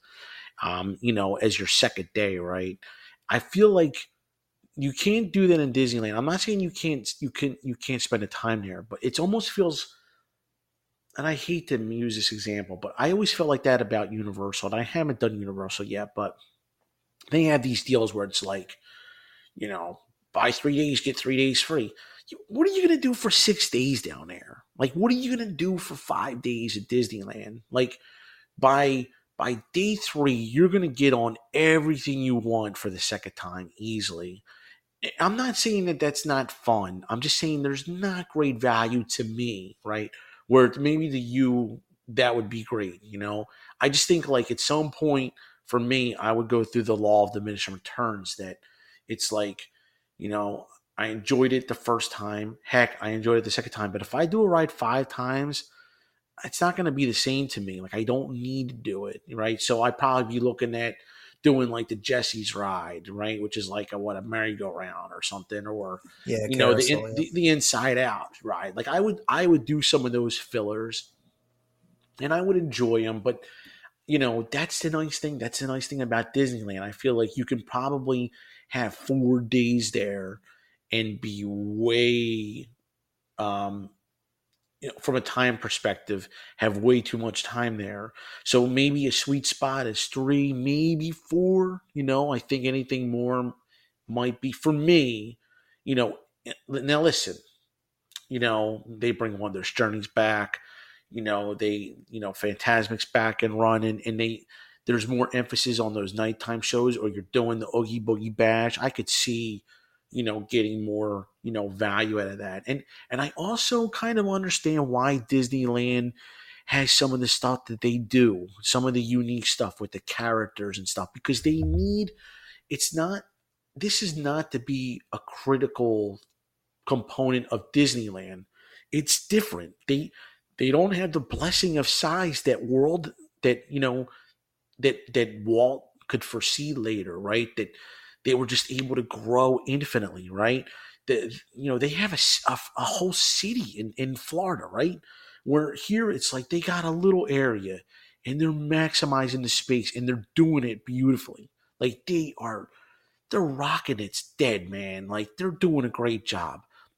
As your second day, right? I feel like you can't do that in Disneyland. I'm not saying you can't spend the time there, but it almost feels, and I hate to use this example, but I always felt like that about Universal, and I haven't done Universal yet, but they have these deals where it's like, you know, buy 3 days, get 3 days free. What are you going to do for 6 days down there? Like, what are you going to do for 5 days at Disneyland? Like, by day 3, you're going to get on everything you want for the second time easily. I'm not saying that that's not fun. I'm just saying there's not great value to me, right? Where maybe to you, that would be great. I just think like at some point for me, I would go through the law of diminishing returns that it's like, you know, I enjoyed it the first time. Heck, I enjoyed it the second time. But if I do a ride 5 times, it's not going to be the same to me. Like, I don't need to do it, right? So I'd probably be looking at doing like the Jesse's ride, right, which is like a merry-go-round or something, or Yeah, carousel. the Inside Out ride. Like, I would do some of those fillers, and I would enjoy them. But that's the nice thing. That's the nice thing about Disneyland. I feel like you can probably have 4 days there and be way um, from a time perspective, have way too much time there. So maybe a sweet spot is 3, maybe 4. I think anything more might be for me. Now listen. They bring Wondrous Journeys back. Fantasmic's back and running, and there's more emphasis on those nighttime shows, or you're doing the Oogie Boogie Bash. I could see getting more value out of that, and I also kind of understand why Disneyland has some of the stuff that they do, some of the unique stuff with the characters and stuff, because they need. It's not. This is not to be a critical component of Disneyland. It's different. They don't have the blessing of size that World that that Walt could foresee later, right? That they were just able to grow infinitely, right? They have a whole city in Florida, right? Where here it's like they got a little area and they're maximizing the space and they're doing it beautifully. Like they're rocking it's dead, man. Like they're doing a great job.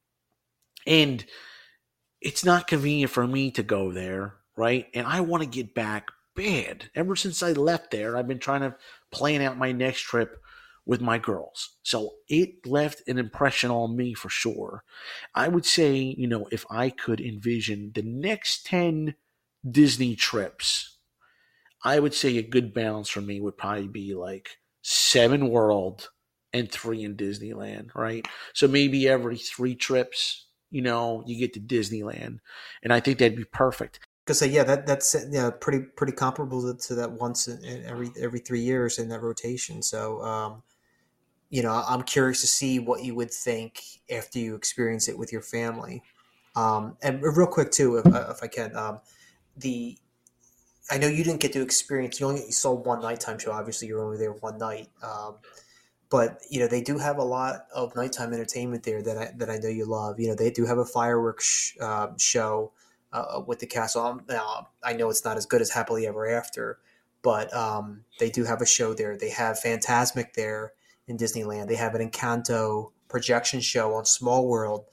And it's not convenient for me to go there, right? And I want to get back bad. Ever since I left there, I've been trying to plan out my next trip with my girls. So it left an impression on me for sure. I would say, if I could envision the next 10 Disney trips, I would say a good balance for me would probably be like 7 World and 3 in Disneyland, right? So maybe every 3 trips, you get to Disneyland, and I think that'd be perfect. Because that's pretty comparable to that once in every 3 years in that rotation. So I'm curious to see what you would think after you experience it with your family. And real quick too, if I can, the I know you didn't get to experience. You saw one nighttime show. Obviously, you're only there one night. But they do have a lot of nighttime entertainment there that I know you love. They do have a fireworks show with the castle. Now, I know it's not as good as Happily Ever After, but they do have a show there. They have Fantasmic there in Disneyland. They have an Encanto projection show on Small World.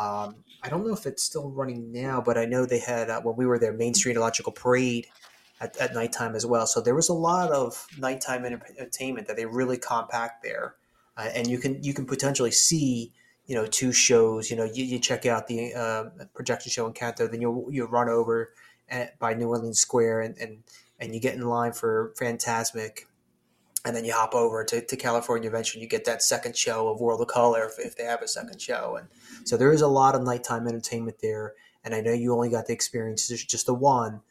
I don't know if it's still running now, but I know they had when we were there, Main Street Electrical Parade at nighttime as well. So there was a lot of nighttime entertainment that they really compact there, and you can potentially see two shows. You check out the projection show in Canto, then you run over by New Orleans Square and you get in line for Fantasmic, and then you hop over to California Adventure and you get that second show of World of Color if they have a second show. And so there is a lot of nighttime entertainment there. And I know you only got the experience just the one,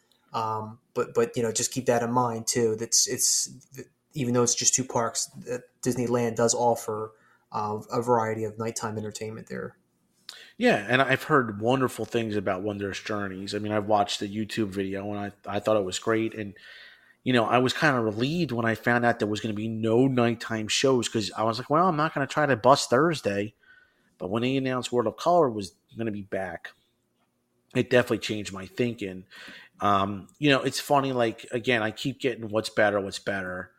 but just keep that in mind too. It's even though it's just two parks, Disneyland does offer a variety of nighttime entertainment there. Yeah, and I've heard wonderful things about Wondrous Journeys. I mean, I've watched the YouTube video and I thought it was great. And I was kind of relieved when I found out there was going to be no nighttime shows because I was like, well, I'm not going to try to bust Thursday. But when they announced World of Color was going to be back, it definitely changed my thinking. It's funny, like, again, I keep getting what's better.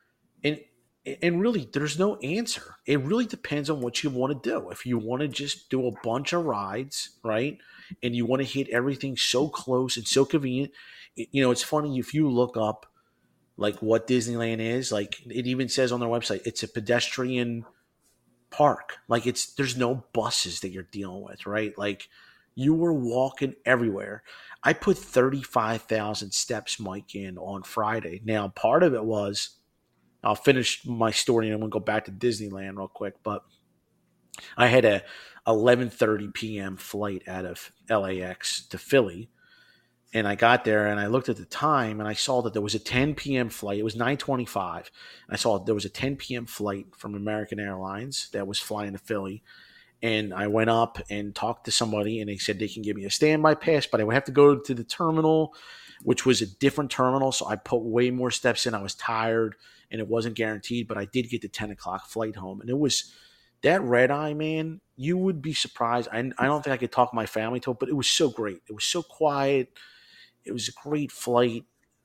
And really, there's no answer. It really depends on what you want to do. If you want to just do a bunch of rides, right, and you want to hit everything so close and so convenient, it's funny if you look up, like, what Disneyland is, like, it even says on their website, it's a pedestrian park. Like, there's no buses that you're dealing with, right? Like, you were walking everywhere. I put 35,000 steps, Mike, in on Friday. Now, part of it was, I'll finish my story and I'm going to go back to Disneyland real quick, but I had a 11:30 p.m. flight out of LAX to Philly. And I got there and I looked at the time and I saw that there was a 10 p.m. flight. It was 9:25. I saw there was a 10 p.m. flight from American Airlines that was flying to Philly. And I went up and talked to somebody and they said they can give me a standby pass, but I would have to go to the terminal, which was a different terminal. So I put way more steps in. I was tired and it wasn't guaranteed, but I did get the 10 o'clock flight home. And it was that red eye, man, you would be surprised. I don't think I could talk my family to it, but it was so great. It was so quiet. It was a great flight.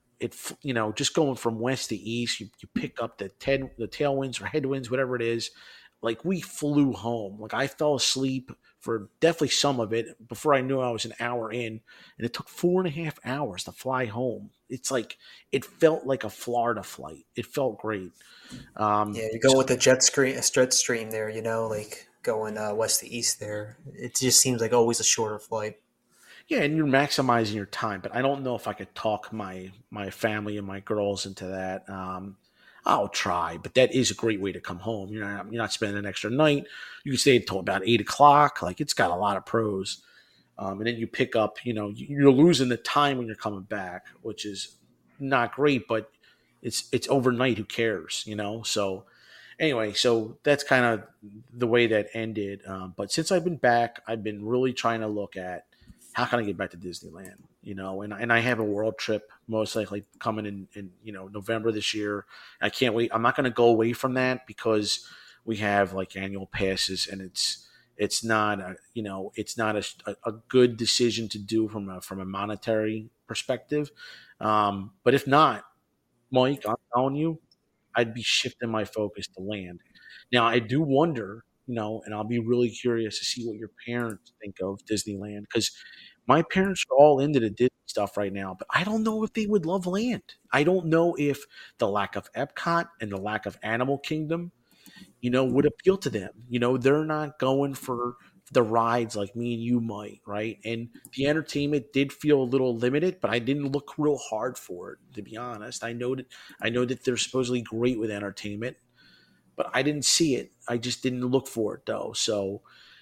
Just going from west to east, you pick up the tailwinds or headwinds, whatever it is. Like, we flew home. Like, I fell asleep for definitely some of it before I knew I was an hour in, and it took 4.5 hours to fly home. It's like, it felt like a Florida flight. It felt great. You go with the jet stream there, like going west to east there. It just seems like always a shorter flight. Yeah, and you're maximizing your time, but I don't know if I could talk my family and my girls into that. I'll try, but that is a great way to come home. You're not spending an extra night. You can stay until about 8 o'clock. Like, it's got a lot of pros. And then you pick up, you're losing the time when you're coming back, which is not great, but it's overnight. Who cares, So anyway, so that's kind of the way that ended. But since I've been back, I've been really trying to look at how can I get back to Disneyland, and I have a world trip most likely coming in November this year. I can't wait. I'm not going to go away from that because we have like annual passes and it's not a good decision to do from a monetary perspective. But if not, Mike, I'm telling you, I'd be shifting my focus to land. Now, I do wonder, and I'll be really curious to see what your parents think of Disneyland, because my parents are all into the Disney stuff right now, but I don't know if they would love land. I don't know if the lack of Epcot and the lack of Animal Kingdom, would appeal to them. They're not going for the rides like me and you might, right? And the entertainment did feel a little limited, but I didn't look real hard for it, to be honest. I know that they're supposedly great with entertainment, but I didn't see it. I just didn't look for it though. So,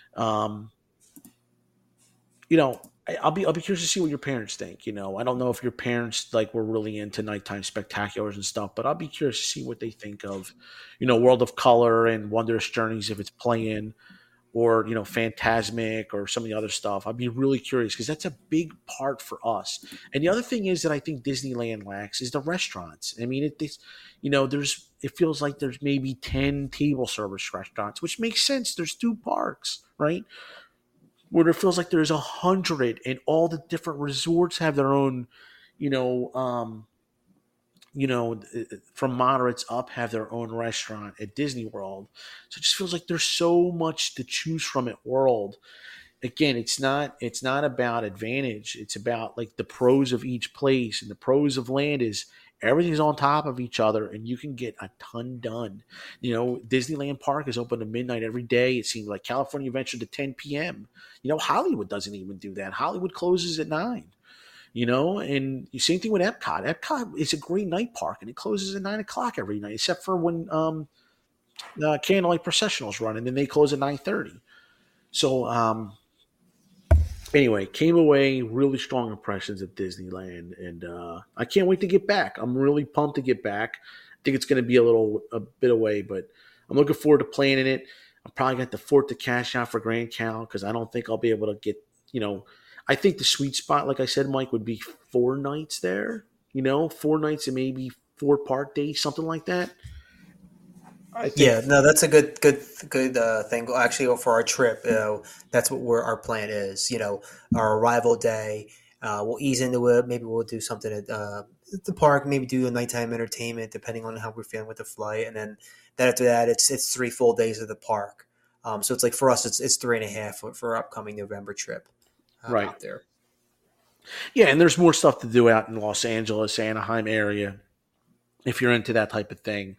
I'll be curious to see what your parents think. I don't know if your parents were really into nighttime spectaculars and stuff, but I'll be curious to see what they think of, World of Color and Wondrous Journeys if it's playing, or Phantasmic or some of the other stuff. I'd be really curious because that's a big part for us. And the other thing is that I think Disneyland lacks is the restaurants. I mean, it feels like there's maybe 10 table service restaurants, which makes sense. There's 2 parks, right? Where it feels like there's 100, and all the different resorts have their own, you know, from moderates up have their own restaurant at Disney World. So it just feels like there's so much to choose from at World. Again, it's not about advantage. It's about like the pros of each place, and the pros of land is everything's on top of each other, and you can get a ton done. Disneyland Park is open to midnight every day. It seems like California Adventure to 10 p.m. Hollywood doesn't even do that. Hollywood closes at 9. And the same thing with Epcot. Epcot is a great night park, and it closes at 9 o'clock every night, except for when Candlelight Processionals run, and then they close at 9:30. So, anyway, came away really strong impressions of Disneyland, and I can't wait to get back. I'm really pumped to get back. I think it's going to be a bit away, but I'm looking forward to playing in it. I'm probably going to afford to cash out for Grand Cal because I don't think I'll be able to get, I think the sweet spot, like I said, Mike, would be 4 nights there. 4 nights and maybe 4 park days, something like that. No, that's a good thing. Actually, for our trip, that's where our plan is. Our arrival day, we'll ease into it. Maybe we'll do something at the park. Maybe do a nighttime entertainment, depending on how we're feeling with the flight. And then after that, it's 3 full days of the park. So it's like for us, it's 3.5 for our upcoming November trip. Right out there. Yeah, and there's more stuff to do out in Los Angeles, Anaheim area, if you're into that type of thing.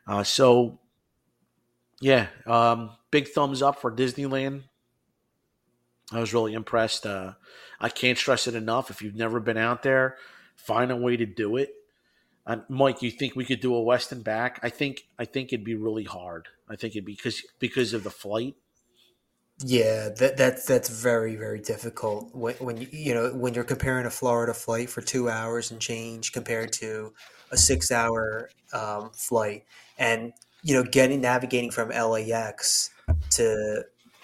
Big thumbs up for Disneyland. I was really impressed. I can't stress it enough. If you've never been out there, find a way to do it. Mike, you think we could do a West and back? I think it'd be really hard. I think it'd be because of the flight. Yeah, that's very, very difficult when you're comparing a Florida flight for 2 hours and change compared to a 6-hour flight, and navigating from LAX to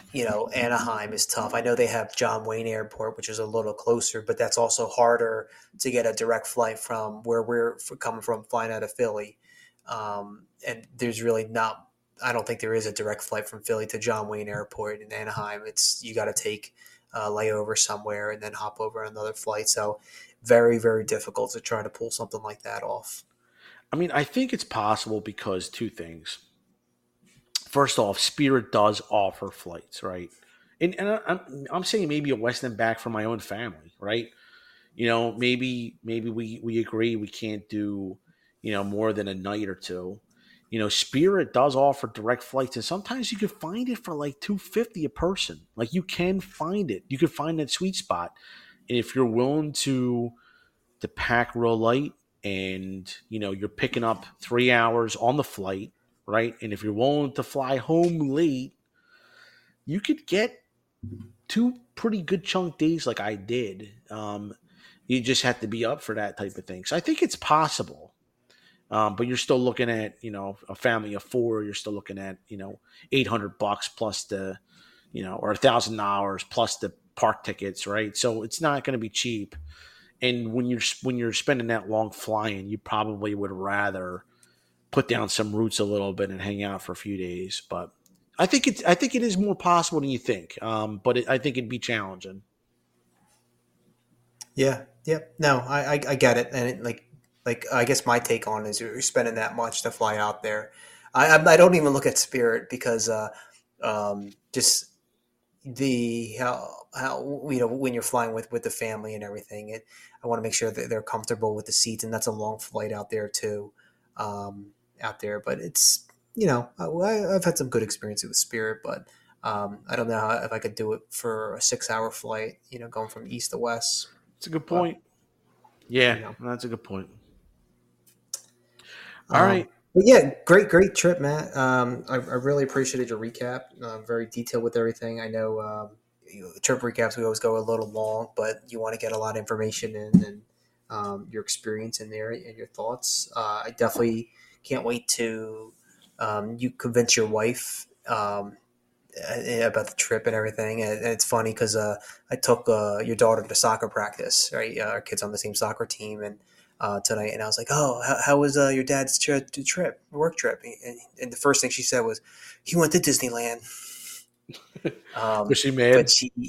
Anaheim is tough. I know they have John Wayne Airport, which is a little closer, but that's also harder to get a direct flight from where we're coming from, flying out of Philly, and there's really not. I don't think there is a direct flight from Philly to John Wayne Airport in Anaheim. You got to take a layover somewhere and then hop over another flight. So very, very difficult to try to pull something like that off. I mean, I think it's possible because 2 things. First off, Spirit does offer flights, right? And I'm saying maybe a West and back for my own family, right? Maybe we agree we can't do more than a night or 2. Spirit does offer direct flights, and sometimes you can find it for like $250 a person. Like you can find it. You can find that sweet spot. And if you're willing to pack real light, and you're picking up 3 hours on the flight, right? And if you're willing to fly home late, you could get 2 pretty good chunk days like I did. You just have to be up for that type of thing. So I think it's possible. But you're still looking at, a family of 4, you're still looking at, $800 plus the, or $1,000 plus the park tickets, right? So it's not going to be cheap. And when you're spending that long flying, you probably would rather put down some roots a little bit and hang out for a few days. But I think it is more possible than you think. But I think it'd be challenging. Yeah. No, I get it. And like I guess my take on it is you're spending that much to fly out there. I don't even look at Spirit because just the how when you're flying with the family and everything, I want to make sure that they're comfortable with the seats, and that's a long flight out there too. But it's I've had some good experiences with Spirit, but I don't know if I could do it for a 6-hour flight. Going from east to west. It's a good point. That's a good point. All right. But yeah, great trip, Matt. I really appreciated your recap. Very detailed with everything. I know trip recaps, we always go a little long, but you want to get a lot of information in and your experience in there and your thoughts. I definitely can't wait to you convince your wife about the trip and everything. And it's funny because I took your daughter to soccer practice, right? Our kids on the same soccer team, and tonight, and I was like, "Oh, how was your dad's work trip?" And the first thing she said was, "He went to Disneyland." Was she But mad?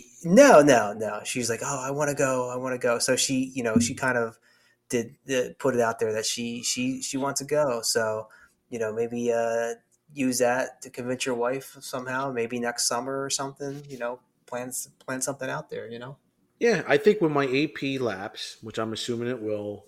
no. She's like, "Oh, I want to go. I want to go." So she kind of put it out there that she wants to go. So, maybe use that to convince your wife somehow. Maybe next summer or something. Plan something out there. Yeah, I think when my AP lapse, which I'm assuming it will,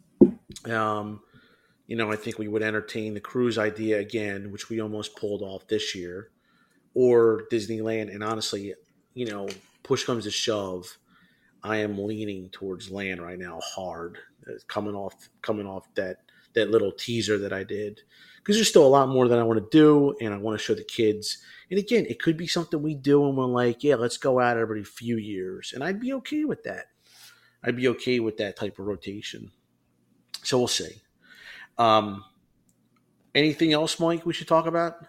um, I think we would entertain the cruise idea again, which we almost pulled off this year, or Disneyland. And honestly, you know, push comes to shove, I am leaning towards land right now hard. Coming off that little teaser that I did, because there's still a lot more that I want to do, and I want to show the kids. And again, it could be something we do, and we're like, yeah, let's go out every few years, and I'd be okay with that. I'd be okay with that type of rotation. So we'll see. Um, Anything else, Mike? We should talk about.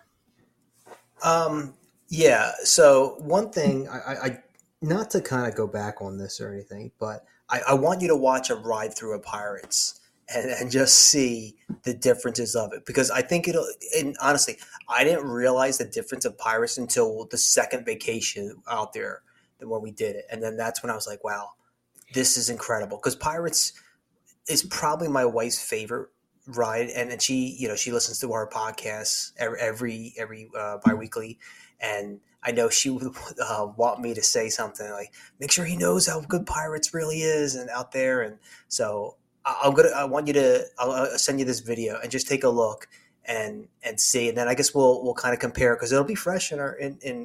Um, yeah. So one thing, I not to kind of go back on this or anything, but I want you to watch a ride through a Pirates and just see the differences of it because I think it'll. And honestly, I didn't realize the difference of Pirates until the second vacation out there, when we did it, and then that's when I was like, wow, this is incredible because Pirates is probably my wife's favorite ride, and she listens to our podcasts every biweekly, and I know she would want me to say something like, make sure he knows how good Pirates really is and out there, and so I want you to I'll send you this video and just take a look and see, and then I guess we'll kind of compare because it'll be fresh in our in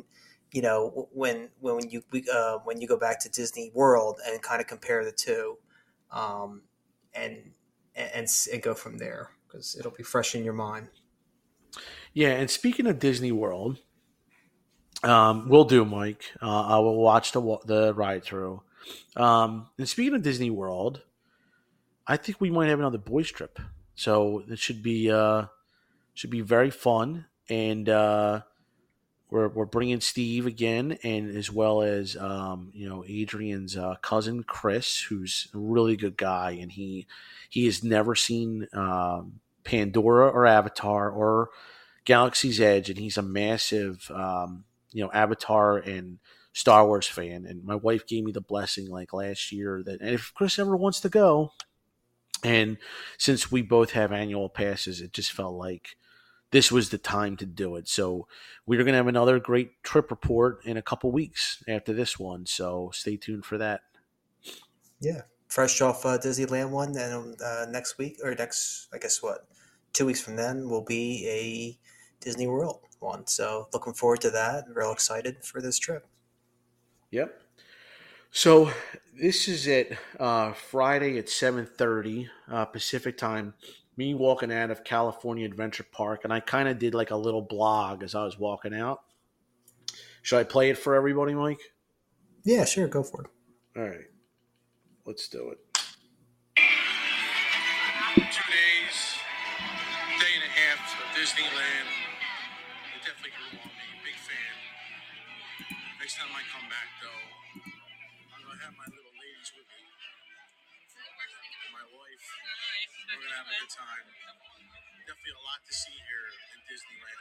when you go back to Disney World and kind of compare the two. Um, and and go from there because it'll be fresh in your mind. Yeah, and speaking of Disney World, we'll do, Mike. I will watch the ride through. And speaking of Disney World, I think we might have another boys trip. So it should be very fun, and we're bringing Steve again, and as well as Adrian's cousin Chris, who's a really good guy, and he has never seen Pandora or Avatar or Galaxy's Edge, and he's a massive Avatar and Star Wars fan. And my wife gave me the blessing like last year that, and if Chris ever wants to go, and since we both have annual passes, it just felt like this was the time to do it. So we're going to have another great trip report in a couple weeks after this one. So stay tuned for that. Yeah, fresh off Disneyland one, and next week or next, I guess what, 2 weeks from then will be a Disney World one. So looking forward to that. Real excited for this trip. Yep. So this is at Friday at 7:30 Pacific time. Me walking out of California Adventure Park, and I kind of did like a little blog as I was walking out. Should I play it for everybody, Mike? Yeah, sure, go for it. All right, let's do it. 2 days, day and a half of Disneyland. It definitely grew on me. Big fan. Next time I come back, though, I'm gonna have my little ladies with me. My wife. We're gonna have a good time. Definitely a lot to see here in Disneyland.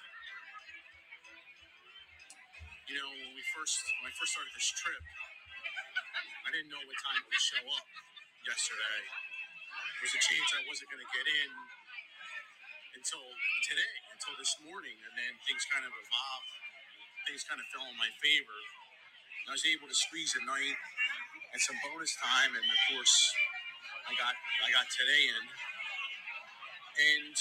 When I first started this trip, I didn't know what time it would show up yesterday. There was a chance I wasn't going to get in until today, until this morning, and then things kind of evolved. Things kind of fell in my favor. I was able to squeeze a night and some bonus time, and of course, I got today in. And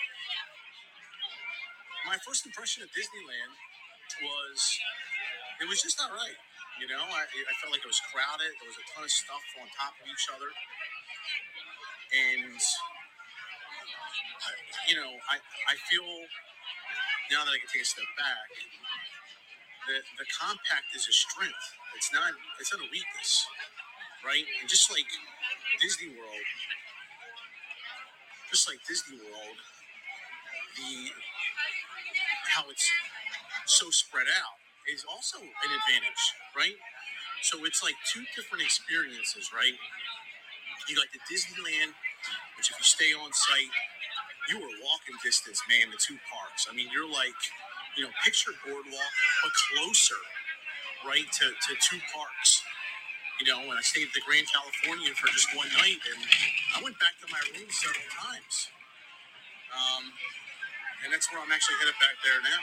my first impression of Disneyland was it was just not right. I felt like it was crowded. There was a ton of stuff on top of each other, and I feel now that I can take a step back, the compact is a strength. It's not a weakness, right? And just like Disney World, the how it's so spread out. is also an advantage, right? So it's like two different experiences, right? You got the Disneyland, which if you stay on site, you are walking distance, man, to two parks. I mean, you're like, picture Boardwalk, but closer, right, to two parks. And I stayed at the Grand Californian for just one night, and I went back to my room several times. And that's where I'm actually headed back there now.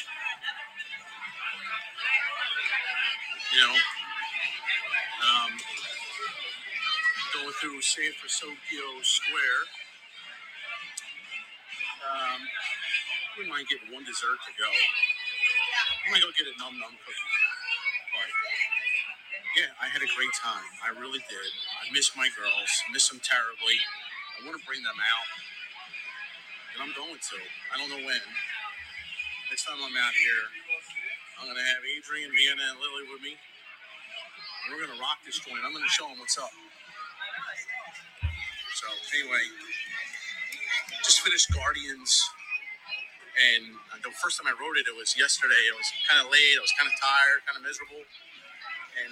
Going through San Francisco Square. Wouldn't mind getting one dessert to go. I might go get a Num Num cookie. But yeah, I had a great time. I really did. I miss my girls. Miss them terribly. I want to bring them out. And I'm going to. I don't know when. Next time I'm out here, I'm going to have Adrian, Vienna, and Lily with me. And we're going to rock this joint. I'm going to show them what's up. So anyway, just finished Guardians. And the first time I wrote it, it was yesterday. It was kind of late. I was kind of tired, kind of miserable. And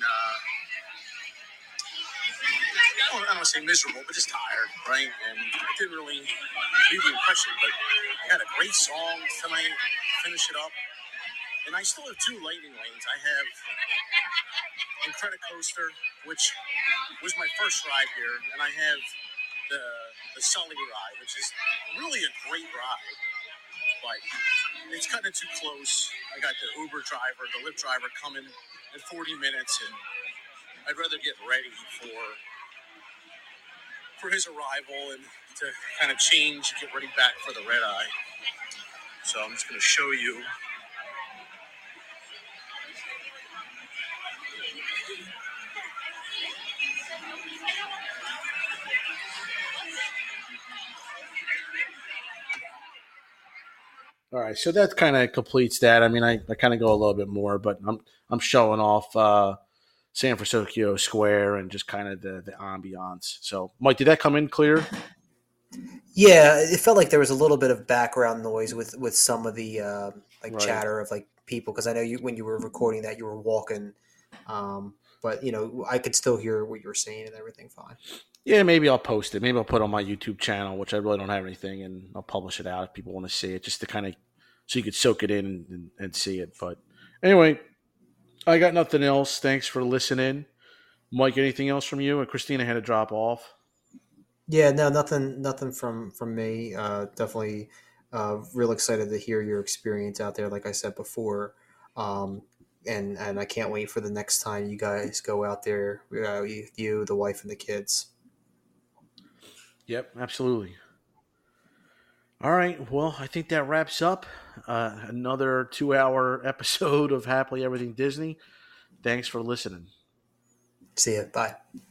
I don't want to say miserable, but just tired, right? And it didn't really leave the impression. But I had a great song tonight. Finish it up. And I still have two lightning lanes. I have Incredicoaster, which was my first ride here. And I have the Sully ride, which is really a great ride. But it's cutting it too close. I got the Uber driver, the Lyft driver coming in 40 minutes, and I'd rather get ready for his arrival and to kind of change, get ready back for the red eye. So I'm just going to show you. All right, so that kind of completes that. I mean, I kind of go a little bit more, but I'm showing off San Francisco Square and just kind of the ambiance. So, Mike, did that come in clear? Yeah, it felt like there was a little bit of background noise with some of the Right. chatter of like people, because I know when you were recording that you were walking, but I could still hear what you were saying and everything fine. Yeah, maybe I'll post it. Maybe I'll put it on my YouTube channel, which I really don't have anything, and I'll publish it out if people want to see it, just to kind of so you could soak it in and see it. But anyway, I got nothing else. Thanks for listening. Mike, anything else from you? And Christina had to drop off. Yeah, no, nothing from me. Definitely, real excited to hear your experience out there. Like I said before, and I can't wait for the next time you guys go out there. You, the wife, and the kids. Yep, absolutely. All right. Well, I think that wraps up another 2-hour episode of Happily Everything Disney. Thanks for listening. See ya. Bye.